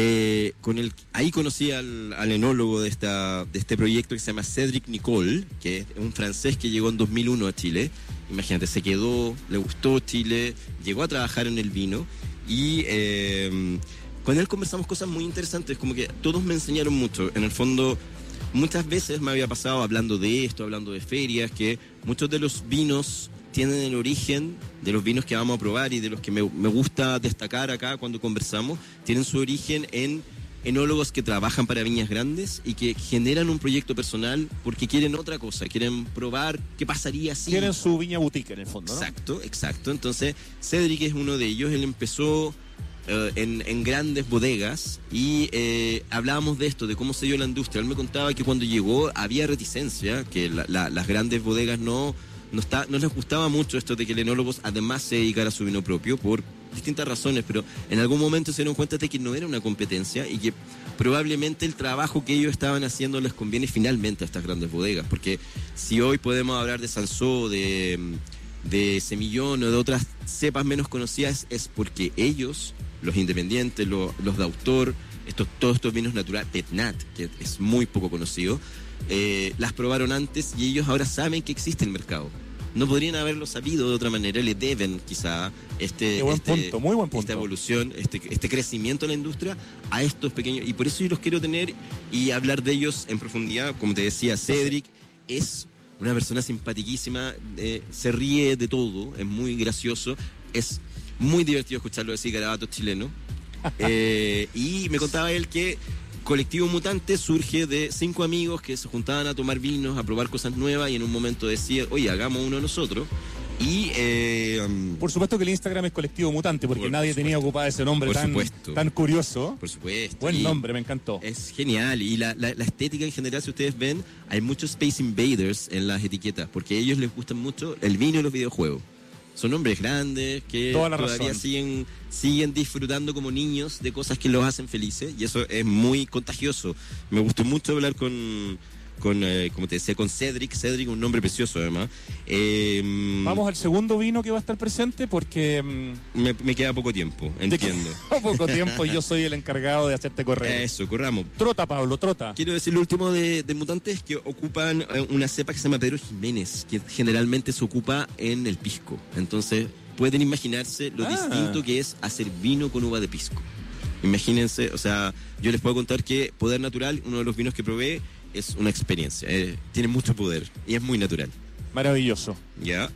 ahí conocí al enólogo de este proyecto que se llama Cédric Nicole, que es un francés que llegó en 2001 a Chile. Imagínate, se quedó, le gustó Chile, llegó a trabajar en el vino y con él conversamos cosas muy interesantes, como que todos me enseñaron mucho. En el fondo, muchas veces me había pasado hablando de esto, hablando de ferias, que muchos de los vinos tienen el origen de los vinos que vamos a probar y de los que me gusta destacar acá cuando conversamos, tienen su origen en enólogos que trabajan para viñas grandes y que generan un proyecto personal porque quieren otra cosa, quieren probar qué pasaría si... Tienen su viña boutique en el fondo, ¿no? Exacto. Entonces, Cédric es uno de ellos. Él empezó en grandes bodegas y hablábamos de esto, de cómo se dio la industria. Él me contaba que cuando llegó había reticencia, que las grandes bodegas no les gustaba mucho esto de que el enólogo además se dedicara a su vino propio por distintas razones, pero en algún momento se dieron cuenta de que no era una competencia y que probablemente el trabajo que ellos estaban haciendo les conviene finalmente a estas grandes bodegas, porque si hoy podemos hablar de Sansó, de Semillón o de otras cepas menos conocidas, es porque ellos, los independientes, los de autor, todos estos vinos naturales, Petnat, que es muy poco conocido, las probaron antes y ellos ahora saben que existe el mercado. No podrían haberlo sabido de otra manera, le deben quizá muy buen punto. esta evolución, este crecimiento en la industria a estos pequeños, y por eso yo los quiero tener y hablar de ellos en profundidad. Como te decía, Cédric es una persona simpaticísima, se ríe de todo, es muy gracioso, es muy divertido escucharlo decir garabatos chilenos. Y me contaba él que Colectivo Mutante surge de 5 amigos que se juntaban a tomar vinos, a probar cosas nuevas y en un momento decía, oye, hagamos uno nosotros. Y por supuesto que el Instagram es Colectivo Mutante, porque nadie tenía ocupado ese nombre tan curioso. Por supuesto. Buen nombre, me encantó. Es genial. Y la estética en general, si ustedes ven, hay muchos Space Invaders en las etiquetas, porque a ellos les gustan mucho el vino y los videojuegos. Son hombres grandes que todavía siguen disfrutando como niños de cosas que los hacen felices, y eso es muy contagioso. Me gustó mucho hablar con como te decía, con Cédric, un nombre precioso además. Vamos al segundo vino que va a estar presente porque... me queda poco tiempo, entiendo. Poco tiempo y yo soy el encargado de hacerte correr. Eso, corramos. Trota, Pablo, trota. Quiero decir lo último de Mutantes, que ocupan una cepa que se llama Pedro Jiménez, que generalmente se ocupa en el pisco. Entonces, pueden imaginarse lo distinto que es hacer vino con uva de pisco. Imagínense, o sea, yo les puedo contar que Poder Natural, uno de los vinos que probé, es una experiencia, tiene mucho poder y es muy natural. Maravilloso. Ya.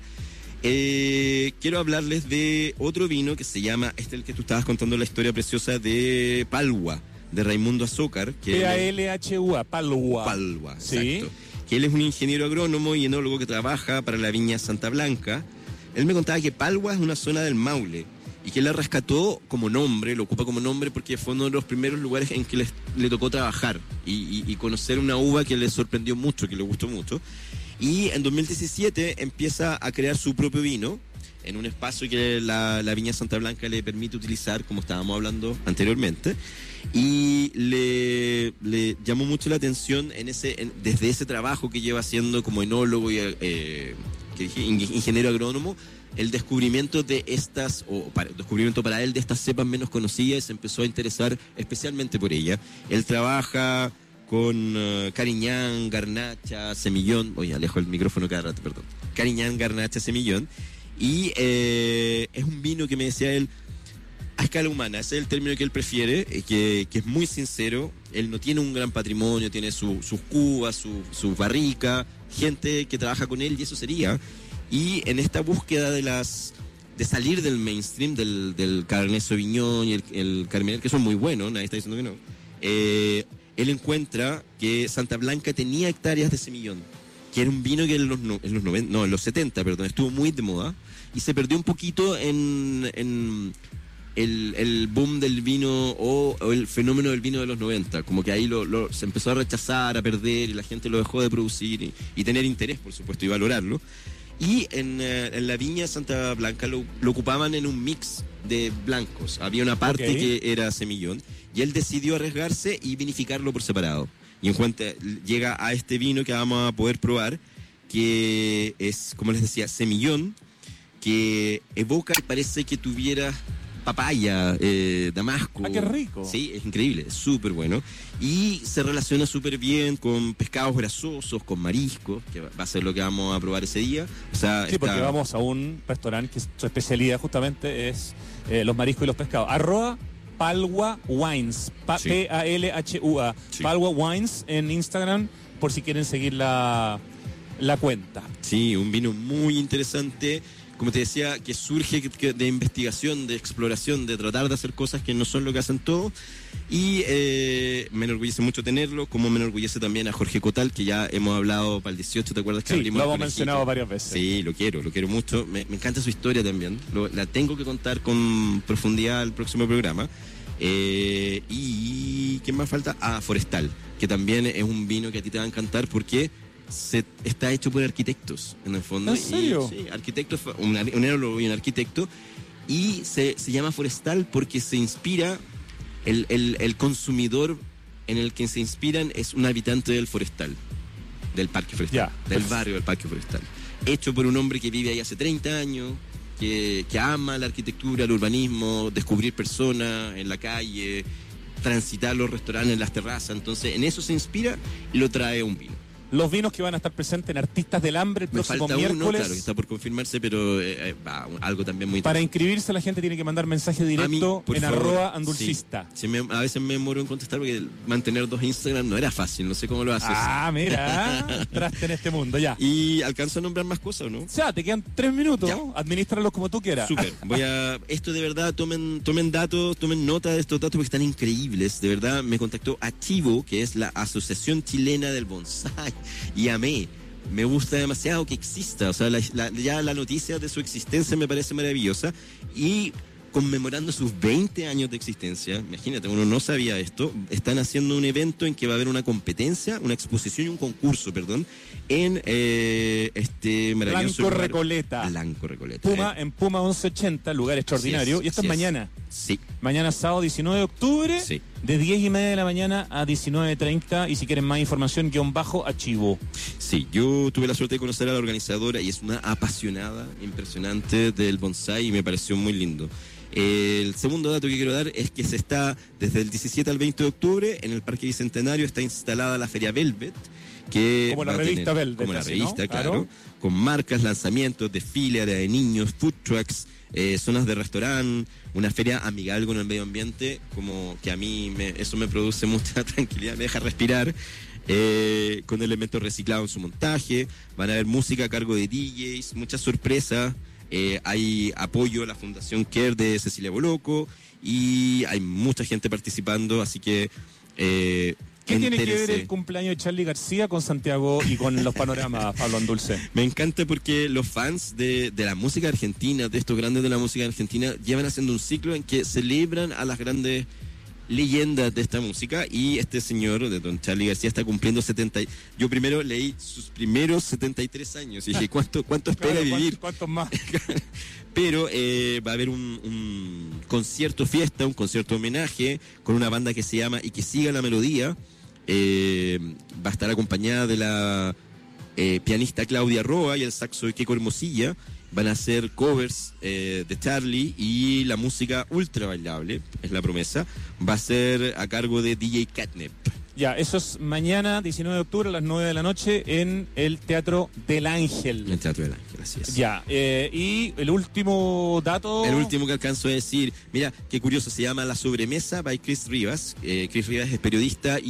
Quiero hablarles de otro vino que se llama, el que tú estabas contando la historia preciosa de Palhua, de Raimundo Azócar. P-A-L-H-U-A, Palhua. Palhua, ¿sí? Exacto. Que él es un ingeniero agrónomo y enólogo que trabaja para la viña Santa Blanca. Él me contaba que Palhua es una zona del Maule y que él la rescató como nombre, lo ocupa como nombre porque fue uno de los primeros lugares en que le tocó trabajar y conocer una uva que le sorprendió mucho, que le gustó mucho. Y en 2017 empieza a crear su propio vino en un espacio que la viña Santa Blanca le permite utilizar, como estábamos hablando anteriormente. Y le llamó mucho la atención desde ese trabajo que lleva haciendo como enólogo y ingeniero agrónomo, el descubrimiento de descubrimiento para él de estas cepas menos conocidas. Se empezó a interesar especialmente por ella. Él trabaja con Cariñán, Garnacha, Semillón. Oye, alejo el micrófono cada rato, perdón. Cariñán, Garnacha, Semillón. Y es un vino que me decía él a escala humana. Ese es el término que él prefiere, que es muy sincero. Él no tiene un gran patrimonio, tiene sus cubas, su barrica, gente que trabaja con él, y eso sería. Y en esta búsqueda de salir del mainstream, del Cabernet Sauvignon y el Carmener, que son muy buenos, nadie está diciendo que no, él encuentra que Santa Blanca tenía hectáreas de Semillón, que era un vino que en los 70, estuvo muy de moda, y se perdió un poquito en el boom del vino o el fenómeno del vino de los 90, como que ahí se empezó a rechazar, a perder, y la gente lo dejó de producir y tener interés, por supuesto, y valorarlo. Y en la viña Santa Blanca lo ocupaban en un mix de blancos. Había una parte que era Semillón, y él decidió arriesgarse y vinificarlo por separado. Y en cuanto llega a este vino que vamos a poder probar, que es, como les decía, Semillón, que evoca y parece que tuviera papaya, damasco. ¡Ah, qué rico! Sí, es increíble, es súper bueno. Y se relaciona súper bien con pescados grasosos, con mariscos, que va a ser lo que vamos a probar ese día. O sea, sí, porque vamos a un restaurante que su especialidad justamente es los mariscos y los pescados. @Palwa Wines, P-A-L-H-U-A. Sí. Palwa Wines en Instagram, por si quieren seguir la cuenta. Sí, un vino muy interesante, como te decía, que surge de investigación, de exploración, de tratar de hacer cosas que no son lo que hacen todos. Y me enorgullece mucho tenerlo, como me enorgullece también a Jorge Cotal, que ya hemos hablado para el 18, ¿te acuerdas que Sí, abrimos lo el hemos conejito? mencionado varias veces. Sí, lo quiero mucho. Me encanta su historia también. La tengo que contar con profundidad el próximo programa. Y ¿qué más falta? Forestal, que también es un vino que a ti te va a encantar porque está hecho por arquitectos, en el fondo. ¿En serio? Sí, arquitectos, un enólogo y un arquitecto. Y se llama Forestal porque se inspira, el consumidor en el que se inspiran es un habitante del Forestal, del Parque Forestal, del barrio del Parque Forestal. Hecho por un hombre que vive ahí hace 30 años, que ama la arquitectura, el urbanismo, descubrir personas en la calle, transitar los restaurantes, las terrazas. Entonces, en eso se inspira y lo trae a un vino. Los vinos que van a estar presentes en Artistas del Hambre el Me próximo falta miércoles. uno, claro, que está por confirmarse, pero algo también muy Para interesante. inscribirse la gente tiene que mandar mensaje directo por en favor, @andulcista. Sí. A veces me demoro en contestar porque mantener 2 Instagram no era fácil, no sé cómo lo haces. Mira, traste en este mundo, ya. Y alcanzo a nombrar más cosas, ¿o no? O sea, te quedan 3 minutos, Ya. Adminístralos como tú quieras. Súper. Esto de verdad, tomen datos, tomen nota de estos datos porque están increíbles. De verdad, me contactó Achivo, que es la Asociación Chilena del Bonsai, y amé. Me gusta demasiado que exista, o sea, ya la noticia de su existencia me parece maravillosa. Y conmemorando sus 20 años de existencia, imagínate, uno no sabía esto, están haciendo un evento en que va a haber una competencia, una exposición y un concurso, en este maravilloso Blanco lugar. Recoleta. Blanco Recoleta. En Puma 1180, lugar extraordinario. Y esto es mañana. Sí. Mañana sábado 19 de octubre, Sí. de 10:30 de la mañana a 19:30. Y si quieren más información, _Achivo. Sí, yo tuve la suerte de conocer a la organizadora y es una apasionada, impresionante del bonsai y me pareció muy lindo. El segundo dato que quiero dar es que se está desde el 17 al 20 de octubre en el Parque Bicentenario está instalada la Feria Velvet, que Como la va a revista tener- Velvet, como la así, revista, ¿no? claro, Claro. con marcas, lanzamientos, desfile, área de niños, food trucks, zonas de restaurante, una feria amigable con el medio ambiente, como que a mí eso me produce mucha tranquilidad, me deja respirar. Con elementos reciclados en su montaje, van a haber música a cargo de DJs, muchas sorpresas, hay apoyo a la Fundación Care de Cecilia Boloco y hay mucha gente participando, así que ¿Qué tiene que ver entérese. el cumpleaños de Charly García con Santiago y con los panoramas, Pablo Andulce? Me encanta porque los fans de la música argentina, de estos grandes de la música argentina, llevan haciendo un ciclo en que celebran a las grandes leyendas de esta música y este señor, de don Charly García, está cumpliendo 70. Yo primero leí sus primeros 73 años y dije, ¿cuánto espera Claro, vivir? ¿Cuántos más? Pero va a haber un concierto fiesta, un concierto homenaje con una banda que se llama Y que siga la melodía. Va a estar acompañada de la pianista Claudia Roa y el saxo de Keiko Hermosilla. Van a hacer covers de Charly y la música ultra bailable, es la promesa. Va a ser a cargo de DJ Catnip. Ya, eso es mañana, 19 de octubre, a las 9 de la noche, en el Teatro del Ángel. En el Teatro del Ángel, así es. Ya, y el último dato... El último que alcanzo a decir, mira, qué curioso, se llama La Sobremesa by Chris Rivas. Chris Rivas es periodista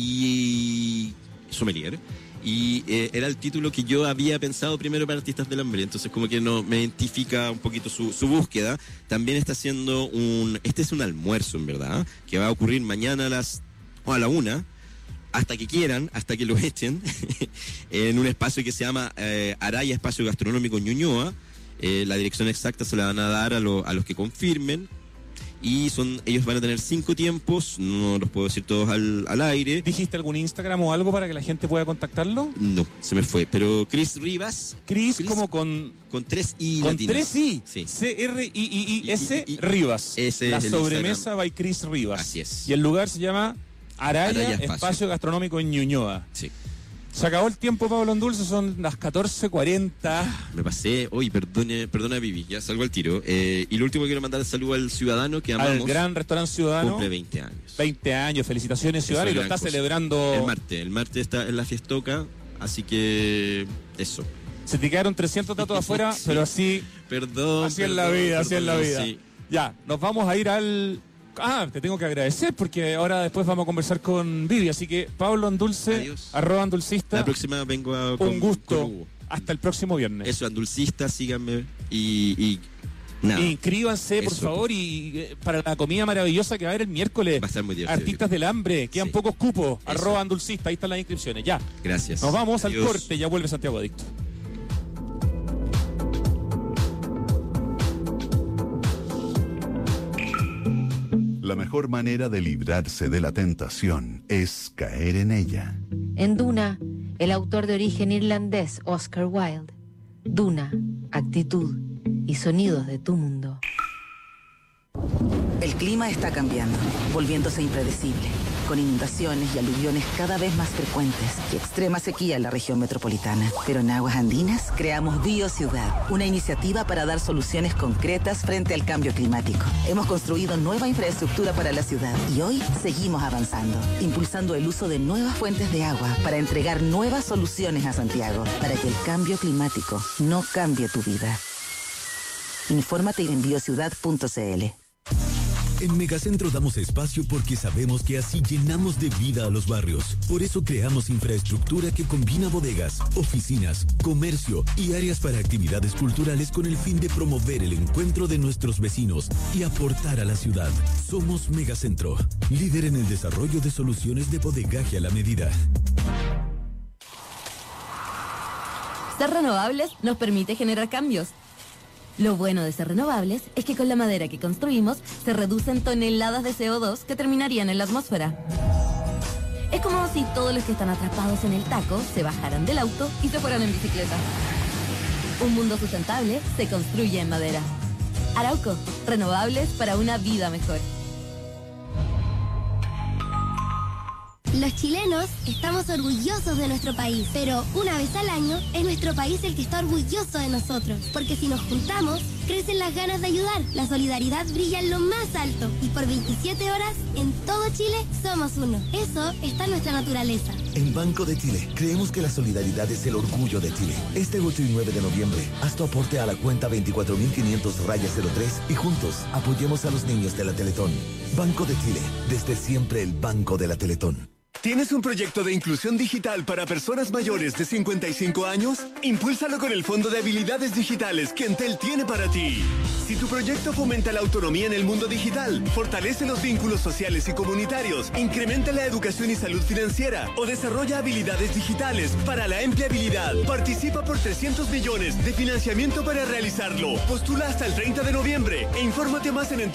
y sommelier. Y era el título que yo había pensado primero para Artistas del Hambre, entonces como que no me identifica un poquito su búsqueda. También está haciendo este es un almuerzo en verdad, que va a ocurrir mañana a la 1, hasta que quieran, hasta que lo echen, en un espacio que se llama Araya Espacio Gastronómico Ñuñoa. La dirección exacta se la van a dar a los que confirmen. Y ellos van a tener 5 tiempos, no los puedo decir todos al aire. ¿Dijiste algún Instagram o algo para que la gente pueda contactarlo? No, se me fue. Pero Chris Rivas. Chris como con 3 I con latinas. 3 I. Sí. C-R-I-I-S Rivas. Ese La es el sobremesa Instagram. by Chris Rivas. Así es. Y el lugar se llama Araya Araya Espacio Gastronómico en Ñuñoa. Sí. Se acabó el tiempo, Pablo Endulce, son las 14:40. Me pasé, hoy perdona Vivi, ya salgo al tiro. Y lo último que quiero mandar el saludo al Ciudadano que amamos. Al gran restaurante Ciudadano. Cumple 20 años. 20 años, felicitaciones Ciudadano, y lo está celebrando... El martes está en la fiestoca, así que eso. Se te quedaron 300 datos afuera, sí. Pero así... Perdón. Así es la vida, así es la vida. Sí. Ya, nos vamos a ir al... te tengo que agradecer porque ahora después vamos a conversar con Vivi, así que Pablo Endulce, @Endulcista. La próxima vengo a... Un gusto. Hasta el próximo viernes. Eso, Endulcista, síganme y nada. Inscríbanse, por favor, y para la comida maravillosa que va a haber el miércoles. Va a estar muy divertido. Artistas del Hambre, quedan pocos cupos, @Endulcista, ahí están las inscripciones, ya. Gracias. Nos vamos al corte, ya vuelve Santiago Adicto. La mejor manera de librarse de la tentación es caer en ella. En Duna, el autor de origen irlandés Oscar Wilde. Duna, actitud y sonidos de tu mundo. El clima está cambiando, volviéndose impredecible, con inundaciones y aluviones cada vez más frecuentes y extrema sequía en la región metropolitana. Pero en Aguas Andinas creamos BioCiudad, una iniciativa para dar soluciones concretas frente al cambio climático. Hemos construido nueva infraestructura para la ciudad y hoy seguimos avanzando, impulsando el uso de nuevas fuentes de agua para entregar nuevas soluciones a Santiago, para que el cambio climático no cambie tu vida. Infórmate en biociudad.cl. En Megacentro damos espacio porque sabemos que así llenamos de vida a los barrios. Por eso creamos infraestructura que combina bodegas, oficinas, comercio y áreas para actividades culturales con el fin de promover el encuentro de nuestros vecinos y aportar a la ciudad. Somos Megacentro, líder en el desarrollo de soluciones de bodegaje a la medida. Ser renovables nos permite generar cambios. Lo bueno de ser renovables es que con la madera que construimos se reducen toneladas de CO2 que terminarían en la atmósfera. Es como si todos los que están atrapados en el taco se bajaran del auto y se fueran en bicicleta. Un mundo sustentable se construye en madera. Arauco, renovables para una vida mejor. Los chilenos estamos orgullosos de nuestro país, pero una vez al año es nuestro país el que está orgulloso de nosotros, porque si nos juntamos, crecen las ganas de ayudar, la solidaridad brilla en lo más alto y por 27 horas en todo Chile somos uno. Eso está en nuestra naturaleza. En Banco de Chile creemos que la solidaridad es el orgullo de Chile. Este 8 y 9 de noviembre, haz tu aporte a la cuenta 24.500-03 y juntos apoyemos a los niños de la Teletón. Banco de Chile, desde siempre el Banco de la Teletón. ¿Tienes un proyecto de inclusión digital para personas mayores de 55 años? Impúlsalo con el Fondo de Habilidades Digitales que Entel tiene para ti. Si tu proyecto fomenta la autonomía en el mundo digital, fortalece los vínculos sociales y comunitarios, incrementa la educación y salud financiera o desarrolla habilidades digitales para la empleabilidad, participa por 300 millones de financiamiento para realizarlo. Postula hasta el 30 de noviembre e infórmate más en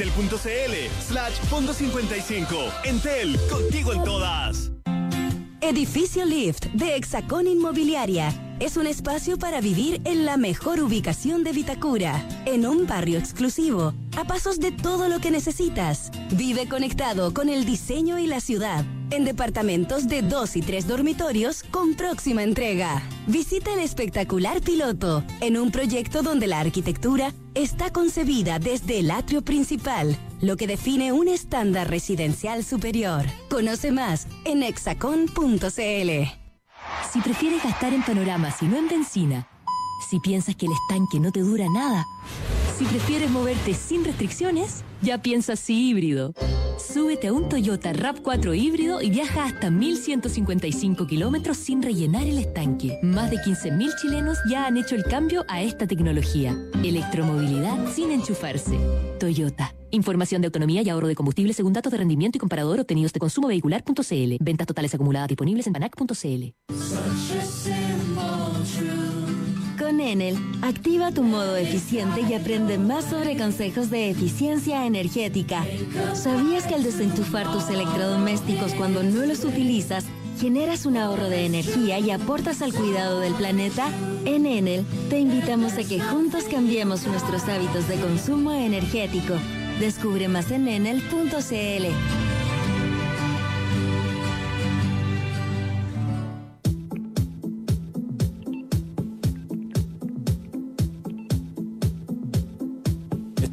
entel.cl/fondo55. Entel, contigo en todas. Edificio Lift de Hexacón Inmobiliaria. Es un espacio para vivir en la mejor ubicación de Vitacura, en un barrio exclusivo, a pasos de todo lo que necesitas. Vive conectado con el diseño y la ciudad, en departamentos de 2 y 3 dormitorios con próxima entrega. Visita el espectacular piloto, en un proyecto donde la arquitectura está concebida desde el atrio principal, lo que define un estándar residencial superior. Conoce más en hexacon.cl. Si prefieres gastar en panoramas y no en benzina, si piensas que el estanque no te dura nada, si prefieres moverte sin restricciones, ya piensa así híbrido. Súbete a un Toyota RAV4 híbrido y viaja hasta 1.155 kilómetros sin rellenar el estanque. Más de 15.000 chilenos ya han hecho el cambio a esta tecnología. Electromovilidad sin enchufarse. Toyota. Información de autonomía y ahorro de combustible según datos de rendimiento y comparador obtenidos de consumovehicular.cl. Ventas totales acumuladas disponibles en banac.cl. Con Enel, activa tu modo eficiente y aprende más sobre consejos de eficiencia energética. ¿Sabías que al desenchufar tus electrodomésticos cuando no los utilizas, generas un ahorro de energía y aportas al cuidado del planeta? En Enel, te invitamos a que juntos cambiemos nuestros hábitos de consumo energético. Descubre más en enel.cl.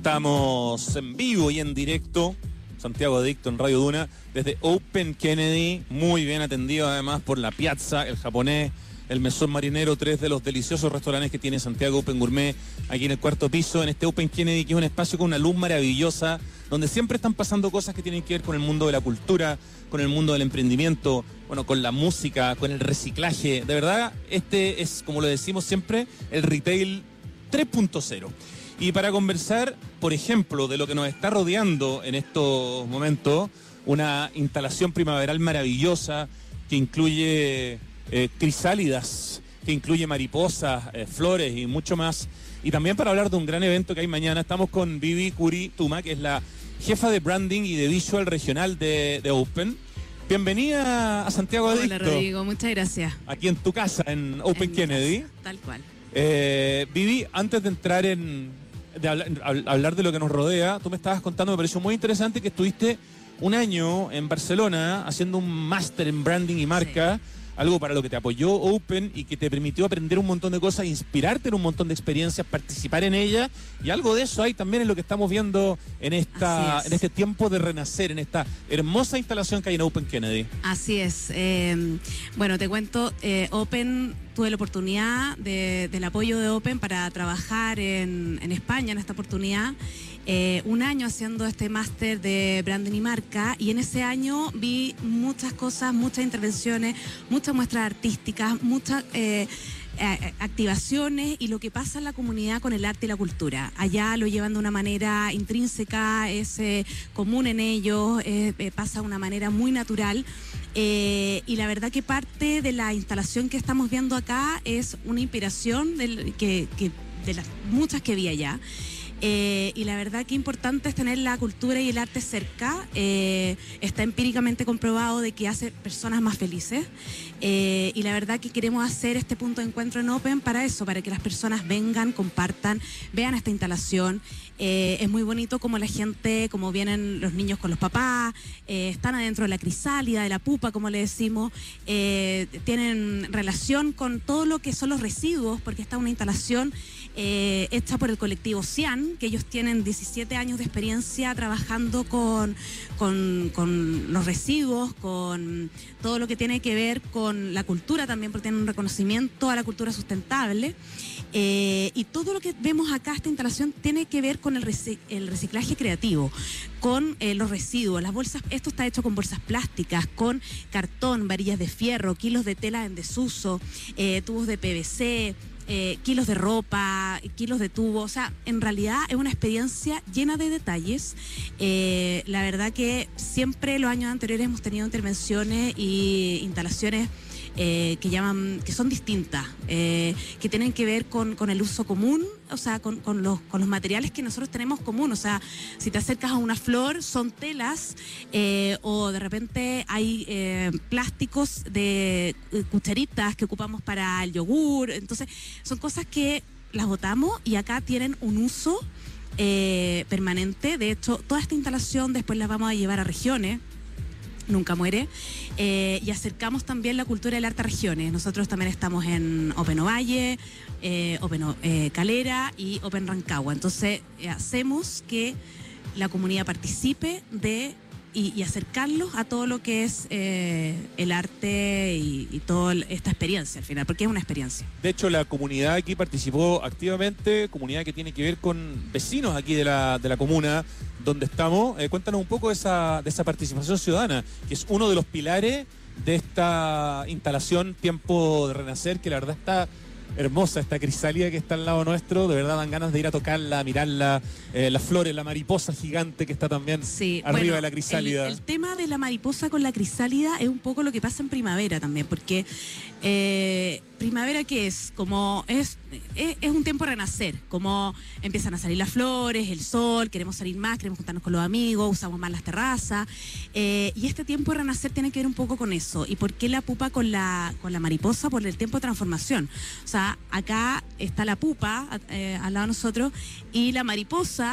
Estamos en vivo y en directo, Santiago Adicto en Radio Duna, desde Open Kennedy, muy bien atendido además por La Piazza, el japonés, el Mesón Marinero, 3 de los deliciosos restaurantes que tiene Santiago Open Gourmet, aquí en el 4º piso, en este Open Kennedy, que es un espacio con una luz maravillosa, donde siempre están pasando cosas que tienen que ver con el mundo de la cultura, con el mundo del emprendimiento, bueno, con la música, con el reciclaje. De verdad, este es, como lo decimos siempre, el retail 3.0. Y para conversar, por ejemplo, de lo que nos está rodeando en estos momentos, una instalación primaveral maravillosa que incluye crisálidas, que incluye mariposas, flores y mucho más. Y también para hablar de un gran evento que hay mañana, estamos con Vivi Curi-Tuma, que es la jefa de branding y de visual regional de Open. Bienvenida a Santiago Adicto. Hola Rodrigo, muchas gracias. Aquí en tu casa, en Open Kennedy. Casa, tal cual. Vivi, antes de entrar hablar de lo que nos rodea, tú me estabas contando, me pareció muy interesante que estuviste un año en Barcelona haciendo un máster en branding y marca. Sí. Algo para lo que te apoyó Open y que te permitió aprender un montón de cosas, inspirarte en un montón de experiencias, participar en ellas, y algo de eso hay también en lo que estamos viendo en este tiempo de renacer, en esta hermosa instalación que hay en Open Kennedy. Así es. Bueno, te cuento, Open, tuve la oportunidad del apoyo de Open para trabajar en España en esta oportunidad. Un año haciendo este máster de branding y marca, y en ese año vi muchas cosas, muchas intervenciones, muchas muestras artísticas, muchas activaciones y lo que pasa en la comunidad con el arte y la cultura. Allá lo llevan de una manera intrínseca, es común en ellos, pasa de una manera muy natural. Y la verdad que parte de la instalación que estamos viendo acá es una inspiración de las muchas que vi allá. Y la verdad que importante es tener la cultura y el arte cerca. Está empíricamente comprobado de que hace personas más felices. Y la verdad que queremos hacer este punto de encuentro en Open para eso, para que las personas vengan, compartan, vean esta instalación. Es muy bonito como la gente, como vienen los niños con los papás, están adentro de la crisálida, de la pupa, como le decimos, tienen relación con todo lo que son los residuos, porque está una instalación hecha por el colectivo CIAN, que ellos tienen 17 años de experiencia trabajando con los residuos, con todo lo que tiene que ver con la cultura también, porque tienen un reconocimiento a la cultura sustentable. Y todo lo que vemos acá, esta instalación, tiene que ver con el reciclaje creativo, con los residuos, las bolsas. Esto está hecho con bolsas plásticas, con cartón, varillas de fierro, kilos de tela en desuso, tubos de PVC, kilos de ropa, kilos de tubo. O sea, en realidad es una experiencia llena de detalles. La verdad que siempre los años anteriores hemos tenido intervenciones y instalaciones que son distintas, que tienen que ver con el uso común, o sea, con los materiales que nosotros tenemos común. O sea, si te acercas a una flor, son telas, o de repente hay plásticos de cucharitas que ocupamos para el yogur. Entonces, son cosas que las botamos y acá tienen un uso permanente. De hecho, toda esta instalación después la vamos a llevar a regiones. Nunca muere, y acercamos también la cultura y el arte a regiones. Nosotros también estamos en Open Ovalle, Open Calera y Open Rancagua. Entonces hacemos que la comunidad participe y acercarlos a todo lo que es el arte y toda esta experiencia al final, porque es una experiencia. De hecho, la comunidad aquí participó activamente, comunidad que tiene que ver con vecinos aquí de la comuna donde estamos. Cuéntanos un poco de esa participación ciudadana, que es uno de los pilares de esta instalación Tiempo de Renacer, que la verdad está hermosa, esta crisálida que está al lado nuestro. De verdad dan ganas de ir a tocarla, mirarla, las flores, la mariposa gigante que está también arriba de la crisálida. El tema de la mariposa con la crisálida es un poco lo que pasa en primavera también, porque primavera, ¿qué es? Como es un tiempo de renacer, como empiezan a salir las flores, el sol, queremos salir más, queremos juntarnos con los amigos, usamos más las terrazas, y este tiempo de renacer tiene que ver un poco con eso. ¿Y por qué la pupa con la mariposa? Por el tiempo de transformación. O sea, acá está la pupa al lado de nosotros, y la mariposa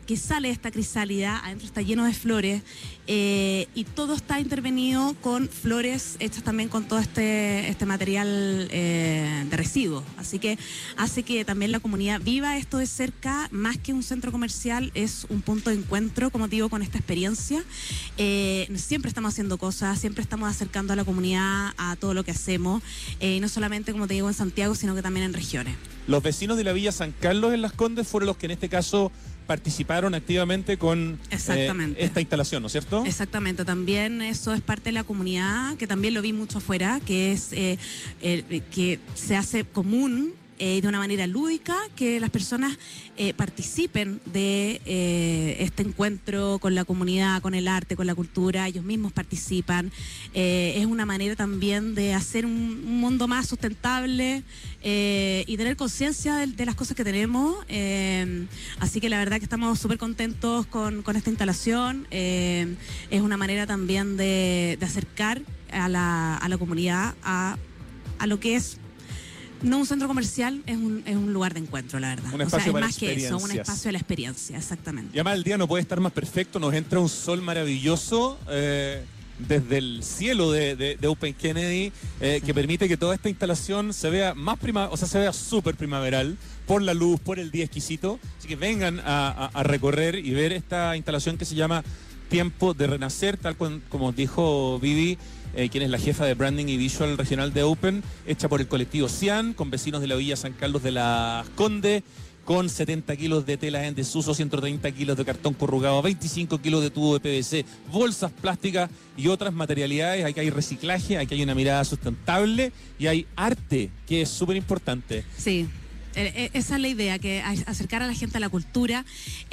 que sale esta crisálida, adentro está lleno de flores, y todo está intervenido con flores hechas también con todo este material de residuos. Así que hace que también la comunidad viva esto de cerca, más que un centro comercial, es un punto de encuentro, como te digo, con esta experiencia. Siempre estamos haciendo cosas, siempre estamos acercando a la comunidad a todo lo que hacemos, y no solamente, como te digo, en Santiago, sino que también en regiones. Los vecinos de la Villa San Carlos en Las Condes fueron los que en este caso participaron activamente con esta instalación, ¿no es cierto? Exactamente, también eso es parte de la comunidad, que también lo vi mucho afuera, que es que se hace común de una manera lúdica que las personas participen de este encuentro con la comunidad, con el arte, con la cultura. Ellos mismos participan. Es una manera también de hacer un mundo más sustentable y tener conciencia de las cosas que tenemos. Así que la verdad que estamos súper contentos con esta instalación. Es una manera también de acercar a la comunidad a lo que es no un centro comercial, es un lugar de encuentro, la verdad. Un espacio para es más que eso, un espacio de la experiencia, exactamente. Y además el día no puede estar más perfecto, nos entra un sol maravilloso desde el cielo de Open Kennedy, que permite que toda esta instalación se vea más se vea súper primaveral, por la luz, por el día exquisito. Así que vengan a recorrer y ver esta instalación que se llama Tiempo de Renacer, tal como dijo Vivi, quien es la jefa de Branding y Visual Regional de Open, hecha por el colectivo Cian, con vecinos de la Villa San Carlos de Las Condes, con 70 kilos de tela en desuso, 130 kilos de cartón corrugado, 25 kilos de tubo de PVC, bolsas plásticas y otras materialidades. Aquí hay reciclaje, aquí hay una mirada sustentable y hay arte, que es súper importante. Sí, esa es la idea, que acercar a la gente a la cultura.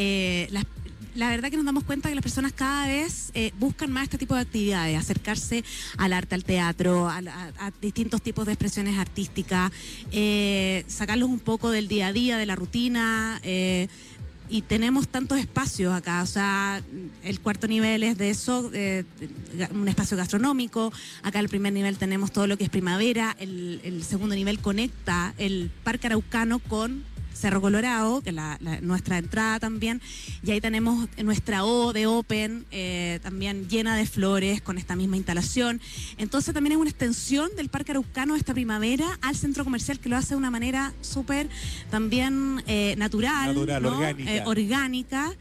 La verdad que nos damos cuenta que las personas cada vez buscan más este tipo de actividades, acercarse al arte, al teatro, a distintos tipos de expresiones artísticas, sacarlos un poco del día a día, de la rutina, y tenemos tantos espacios acá. O sea, el cuarto nivel es de eso, un espacio gastronómico. Acá el primer nivel tenemos todo lo que es primavera, el segundo nivel conecta el Parque Araucano con Cerro Colorado, que es nuestra entrada también, y ahí tenemos nuestra O de Open, también llena de flores, con esta misma instalación. Entonces también es una extensión del Parque Araucano esta primavera al centro comercial, que lo hace de una manera súper también natural, ¿no? Orgánica,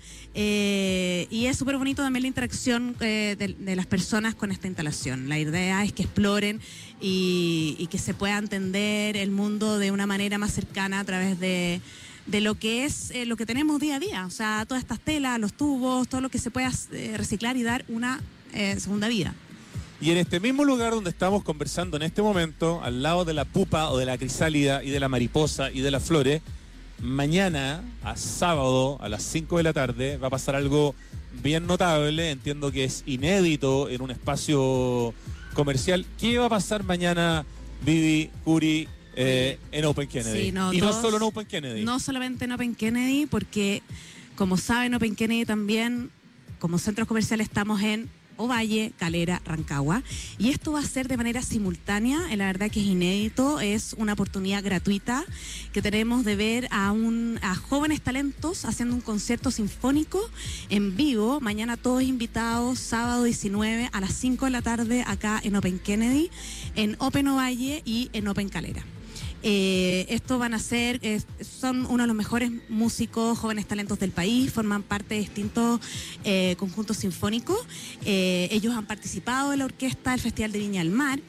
y es súper bonito también la interacción de las personas con esta instalación. La idea es que exploren y que se pueda entender el mundo de una manera más cercana a través de lo que es lo que tenemos día a día. O sea, todas estas telas, los tubos, todo lo que se pueda reciclar y dar una segunda vida. Y en este mismo lugar donde estamos conversando en este momento, al lado de la pupa o de la crisálida y de la mariposa y de las flores, mañana, a sábado, a las 5 de la tarde, va a pasar algo bien notable. Entiendo que es inédito en un espacio comercial. ¿Qué va a pasar mañana, Vivi, Curi, en Open Kennedy? Sí, no solo en Open Kennedy. No solamente en Open Kennedy, porque como saben, Open Kennedy también, como centros comerciales, estamos en Ovalle, Calera, Rancagua, y esto va a ser de manera simultánea. La verdad que es inédito, es una oportunidad gratuita que tenemos de ver a jóvenes talentos haciendo un concierto sinfónico en vivo. Mañana todos invitados, sábado 19 a las 5 de la tarde acá en Open Kennedy, en Open Ovalle y en Open Calera. Esto van a ser, son uno de los mejores músicos, jóvenes talentos del país, forman parte de distintos conjuntos sinfónicos. Ellos han participado en la orquesta del Festival de Viña del Mar,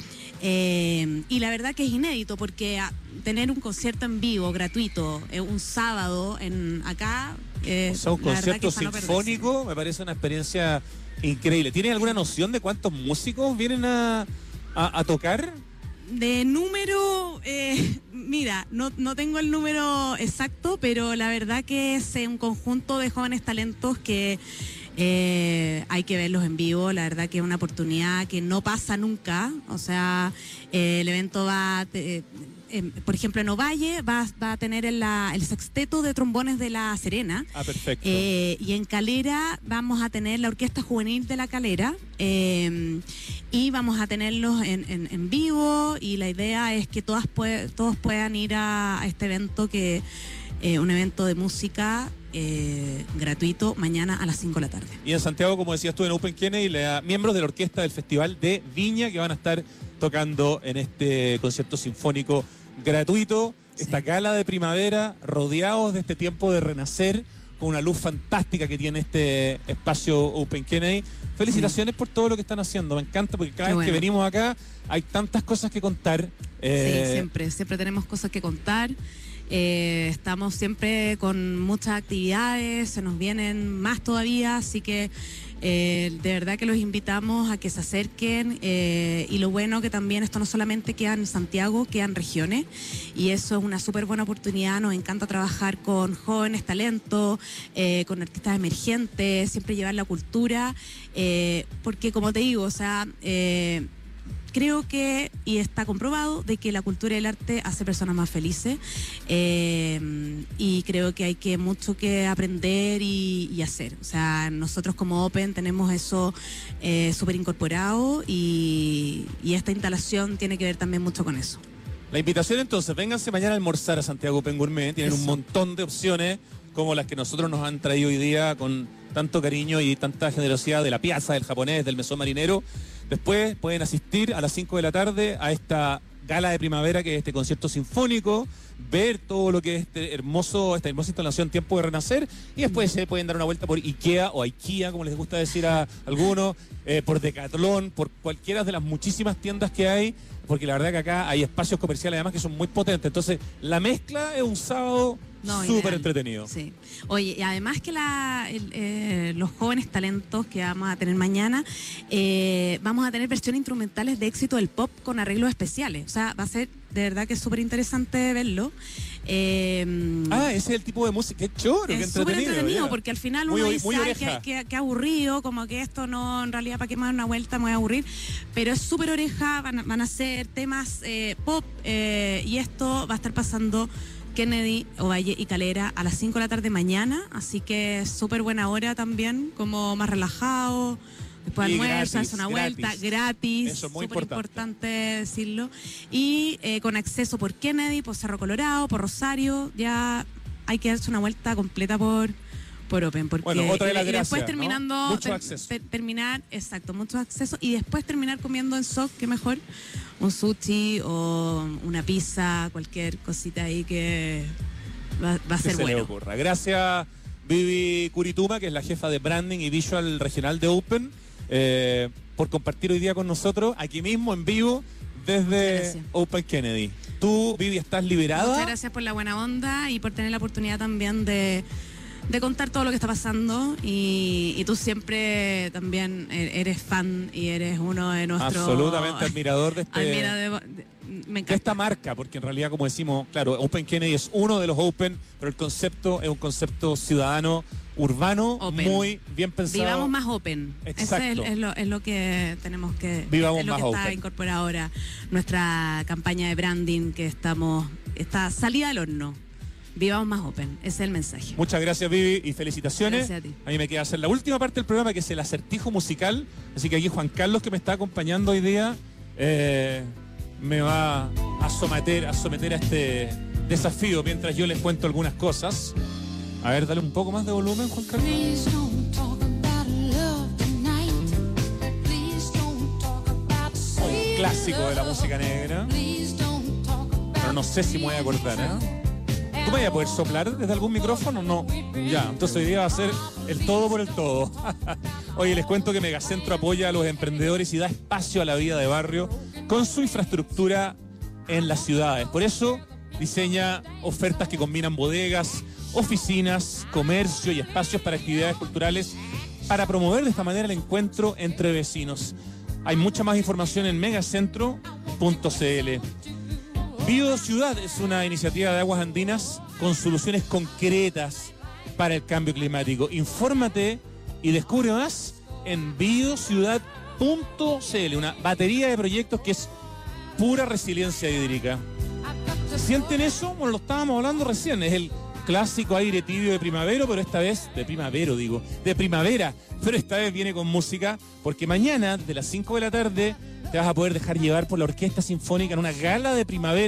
y la verdad que es inédito, porque tener un concierto en vivo gratuito un sábado acá, o sea, un concierto sinfónico me parece una experiencia increíble. ¿Tienen alguna noción de cuántos músicos vienen a tocar? De número, mira, no tengo el número exacto, pero la verdad que es un conjunto de jóvenes talentos que hay que verlos en vivo. La verdad que es una oportunidad que no pasa nunca. O sea, el evento va... por ejemplo, en Ovalle va a tener el sexteto de trombones de La Serena. Ah, perfecto. Y en Calera vamos a tener la Orquesta Juvenil de La Calera, y vamos a tenerlos en vivo, y la idea es que todos puedan ir a este evento, que un evento de música gratuito mañana a las 5 de la tarde. Y en Santiago, como decías tú, en Open Kennedy, miembros de la orquesta del Festival de Viña que van a estar tocando en este concierto sinfónico gratuito, esta gala de primavera, rodeados de este tiempo de renacer, con una luz fantástica que tiene este espacio Open Kennedy. Felicitaciones por todo lo que están haciendo, me encanta porque cada vez que venimos acá hay tantas cosas que contar. Sí, siempre tenemos cosas que contar. Estamos siempre con muchas actividades, se nos vienen más todavía, así que de verdad que los invitamos a que se acerquen, y lo bueno que también esto no solamente queda en Santiago, quedan regiones, y eso es una súper buena oportunidad. Nos encanta trabajar con jóvenes talentos, con artistas emergentes, siempre llevar la cultura, porque como te digo, o sea, creo que, y está comprobado, de que la cultura y el arte hace personas más felices, y creo que hay mucho que aprender y hacer. O sea, nosotros como Open tenemos eso súper incorporado, y esta instalación tiene que ver también mucho con eso. La invitación entonces, vénganse mañana a almorzar a Santiago Open Gourmet, tienen un montón de opciones como las que nosotros nos han traído hoy día con tanto cariño y tanta generosidad de la Piazza, del Japonés, del Mesón Marinero. Después pueden asistir a las 5 de la tarde a esta gala de primavera, que es este concierto sinfónico, ver todo lo que es esta hermosa instalación Tiempo de Renacer, y después se pueden dar una vuelta por IKEA o IKEA, como les gusta decir a algunos, por Decathlon, por cualquiera de las muchísimas tiendas que hay, porque la verdad que acá hay espacios comerciales además que son muy potentes. Entonces la mezcla es un sábado súper entretenido. Sí. Oye, y además que los jóvenes talentos que vamos a tener mañana, vamos a tener versiones instrumentales de éxito del pop con arreglos especiales. O sea, va a ser de verdad que es súper interesante verlo. Ese es el tipo de música. Qué choro, qué entretenido. Es súper entretenido, porque al final uno dice, qué aburrido, como que esto no, en realidad, ¿para qué me dar una vuelta? Me voy a aburrir. Pero es súper oreja, van a ser temas pop, y esto va a estar pasando Kennedy, Ovalle y Calera a las 5 de la tarde mañana, así que súper buena hora también, como más relajado, después almuerzas, una vuelta, gratis, eso es muy súper importante decirlo, y con acceso por Kennedy, por Cerro Colorado, por Rosario, ya hay que darse una vuelta completa por Open, porque otra de las y después gracias, terminando, ¿no? Mucho acceso. Terminar, exacto, mucho acceso, y después terminar comiendo en SOC, que mejor, un sushi o una pizza, cualquier cosita ahí que va a ser bueno. Le ocurra. Gracias, Vivi Curituma, que es la jefa de branding y visual regional de Open, por compartir hoy día con nosotros, aquí mismo en vivo, desde Open Kennedy. Tú, Vivi, estás liberada. Muchas gracias por la buena onda y por tener la oportunidad también de contar todo lo que está pasando, y tú siempre también eres fan y eres uno de nuestros... Absolutamente admirador de me encanta. De esta marca, porque en realidad, como decimos, claro, Open Kennedy es uno de los Open, pero el concepto es un concepto ciudadano, urbano, open, muy bien pensado. Vivamos más Open. Exacto. Ese es lo que tenemos que... Vivamos es lo más que está open. incorporado ahora nuestra campaña de branding, que está salida del horno. Vivamos más Open, ese es el mensaje. Muchas gracias, Vivi, y felicitaciones. Gracias a ti. A mí me queda hacer la última parte del programa, que es el acertijo musical. Así que aquí Juan Carlos, que me está acompañando hoy día, me va a someter a este desafío mientras yo les cuento algunas cosas. A ver, dale un poco más de volumen, Juan Carlos. Un clásico de la música negra. Pero no sé si me voy a acordar, ¿eh? ¿Tú me vas a poder soplar desde algún micrófono? No. Ya, entonces hoy día va a ser el todo por el todo. Oye, les cuento que Megacentro apoya a los emprendedores y da espacio a la vida de barrio con su infraestructura en las ciudades. Por eso diseña ofertas que combinan bodegas, oficinas, comercio y espacios para actividades culturales, para promover de esta manera el encuentro entre vecinos. Hay mucha más información en megacentro.cl. Biociudad es una iniciativa de Aguas Andinas con soluciones concretas para el cambio climático. Infórmate y descubre más en biociudad.cl, una batería de proyectos que es pura resiliencia hídrica. ¿Sienten eso? Bueno, lo estábamos hablando recién, es el clásico aire tibio de primavera, pero esta vez, de primavera, pero esta vez viene con música, porque mañana, de las 5 de la tarde, te vas a poder dejar llevar por la Orquesta Sinfónica en una gala de primavera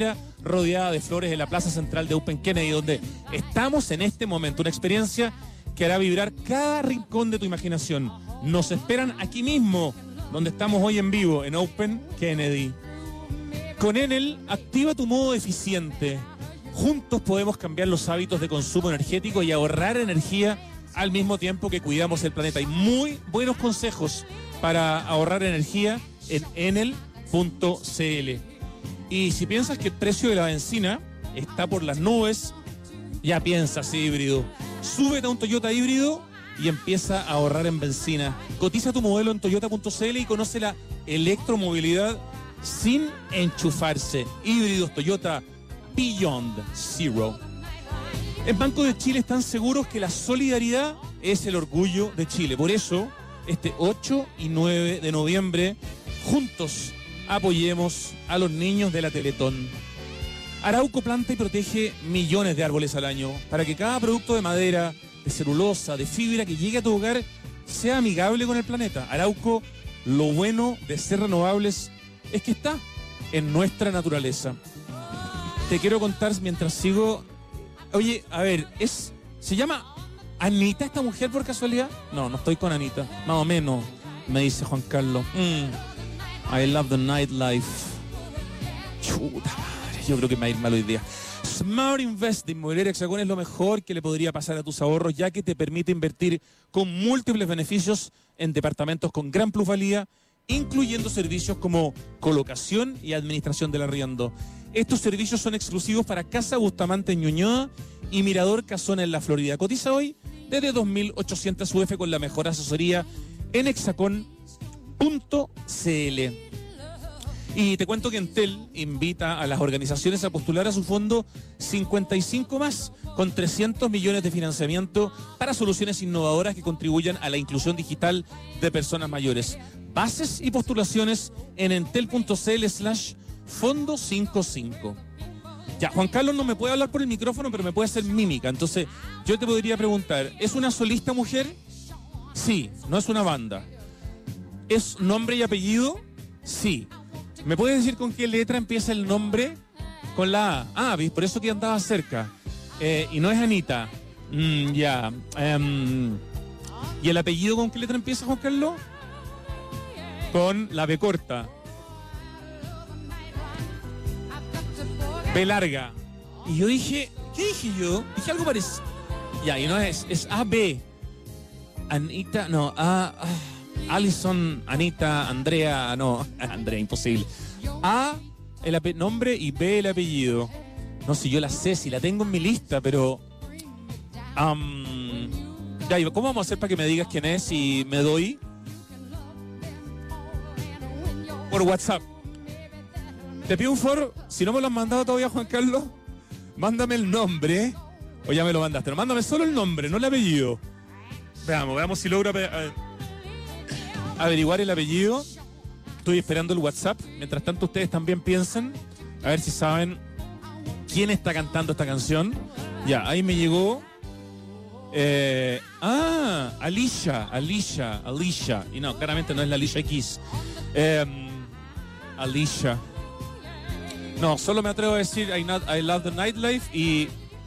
rodeada de flores en la plaza central de Open Kennedy, donde estamos en este momento. Una experiencia que hará vibrar cada rincón de tu imaginación. Nos esperan aquí mismo, donde estamos hoy en vivo, en Open Kennedy. Con Enel, activa tu modo eficiente. Juntos podemos cambiar los hábitos de consumo energético y ahorrar energía al mismo tiempo que cuidamos el planeta. Hay muy buenos consejos para ahorrar energía en enel.cl. Y si piensas que el precio de la benzina está por las nubes, ya piensas híbrido. Súbete a un Toyota híbrido y empieza a ahorrar en benzina. Cotiza tu modelo en toyota.cl y conoce la electromovilidad sin enchufarse. Híbridos Toyota Beyond Zero. En Banco de Chile están seguros que la solidaridad es el orgullo de Chile. Por eso, este 8 y 9 de noviembre, juntos apoyemos a los niños de la Teletón. Arauco planta y protege millones de árboles al año para que cada producto de madera, de celulosa, de fibra que llegue a tu hogar sea amigable con el planeta. Arauco, lo bueno de ser renovables es que está en nuestra naturaleza. Te quiero contar mientras sigo. Oye, a ver, ¿se llama Anita esta mujer por casualidad? No, no estoy con Anita. Más o menos, me dice Juan Carlos. I love the nightlife. Chuta madre, yo creo que me va a ir mal hoy día. Smart Invest de Inmobiliaria Hexacón es lo mejor que le podría pasar a tus ahorros, ya que te permite invertir con múltiples beneficios en departamentos con gran plusvalía, incluyendo servicios como colocación y administración del arriendo. Estos servicios son exclusivos para Casa Bustamante en Ñuñoa y Mirador Casona en la Florida. Cotiza hoy desde 2.800 UF con la mejor asesoría en hexacón.cl. Y te cuento que Entel invita a las organizaciones a postular a su fondo 55 más, con 300 millones de financiamiento para soluciones innovadoras que contribuyan a la inclusión digital de personas mayores. Bases y postulaciones en entel.cl/fondo 55. Ya, Juan Carlos no me puede hablar por el micrófono, pero me puede hacer mímica. Entonces, yo te podría preguntar, ¿es una solista mujer? Sí, no es una banda. ¿Es nombre y apellido? Sí. ¿Me puedes decir con qué letra empieza el nombre? Con la A. Ah, por eso que andaba cerca. Y no es Anita. Ya. ¿Y el apellido con qué letra empieza, Juan Carlos? Con la B corta. B larga. Y yo dije, ¿qué dije yo? Dije algo parecido. Ya, y no es AB. Anita, no, Alison, Anita, Andrea, no, Andrea, imposible. A, el nombre y B, el apellido. No sé, yo la sé, si la tengo en mi lista, pero... ya, ¿cómo vamos a hacer para que me digas quién es y me doy? Por WhatsApp. Te pido un favor, si no me lo has mandado todavía, Juan Carlos, mándame el nombre. O ya me lo mandaste, no, mándame solo el nombre, no el apellido. Veamos si logro averiguar el apellido. Estoy esperando el WhatsApp. Mientras tanto, ustedes también piensen, a ver si saben quién está cantando esta canción. Ya, ahí me llegó. Alicia. Y no, claramente no es la Alicia Keys. Alicia. No, solo me atrevo a decir I love the nightlife y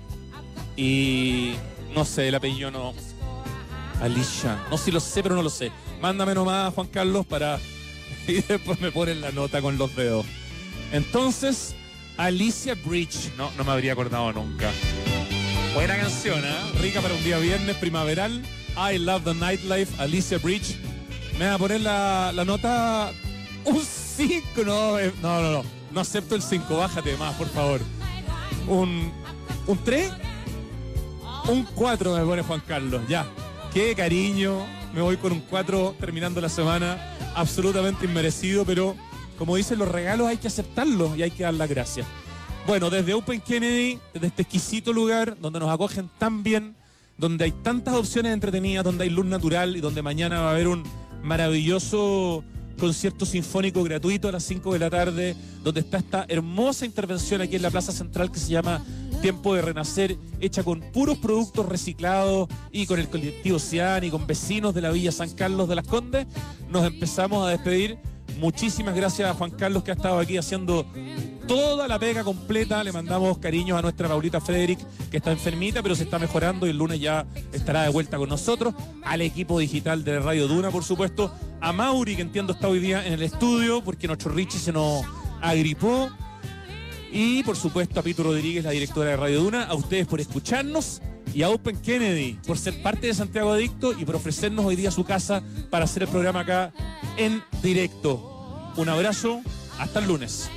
no sé, el apellido no. Alicia. No, si lo sé, pero no lo sé. Mándame nomás, Juan Carlos, y después me ponen la nota con los dedos. Entonces, Alicia Bridge. No me habría acordado nunca. Buena canción, ¿eh? Rica para un día viernes primaveral. I love the nightlife, Alicia Bridge. ¿Me va a poner la nota? Un 5. No acepto el 5. Bájate más, por favor. ¿Un 3? Un 4 me pone Juan Carlos, ya. Qué cariño, me voy con un 4 terminando la semana, absolutamente inmerecido, pero como dicen, los regalos hay que aceptarlos y hay que dar las gracias. Bueno, desde Open Kennedy, desde este exquisito lugar donde nos acogen tan bien, donde hay tantas opciones entretenidas, donde hay luz natural y donde mañana va a haber un maravilloso concierto sinfónico gratuito a las 5 de la tarde, donde está esta hermosa intervención aquí en la Plaza Central que se llama Tiempo de Renacer, hecha con puros productos reciclados y con el colectivo Cian y con vecinos de la Villa San Carlos de las Condes. Nos empezamos a despedir Muchísimas gracias a Juan Carlos, que ha estado aquí haciendo toda la pega completa. Le mandamos cariños a nuestra Paulita Frederick, que está enfermita, pero se está mejorando y el lunes ya estará de vuelta con nosotros. Al equipo digital de Radio Duna, por supuesto. A Mauri, que entiendo está hoy día en el estudio, porque nuestro Richie se nos agripó. Y, por supuesto, a Pitu Rodríguez, la directora de Radio Duna. A ustedes por escucharnos. Y a Open Kennedy por ser parte de Santiago Adicto y por ofrecernos hoy día su casa para hacer el programa acá en directo. Un abrazo, hasta el lunes.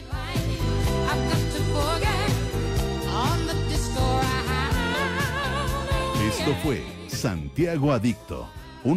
Esto fue Santiago Adicto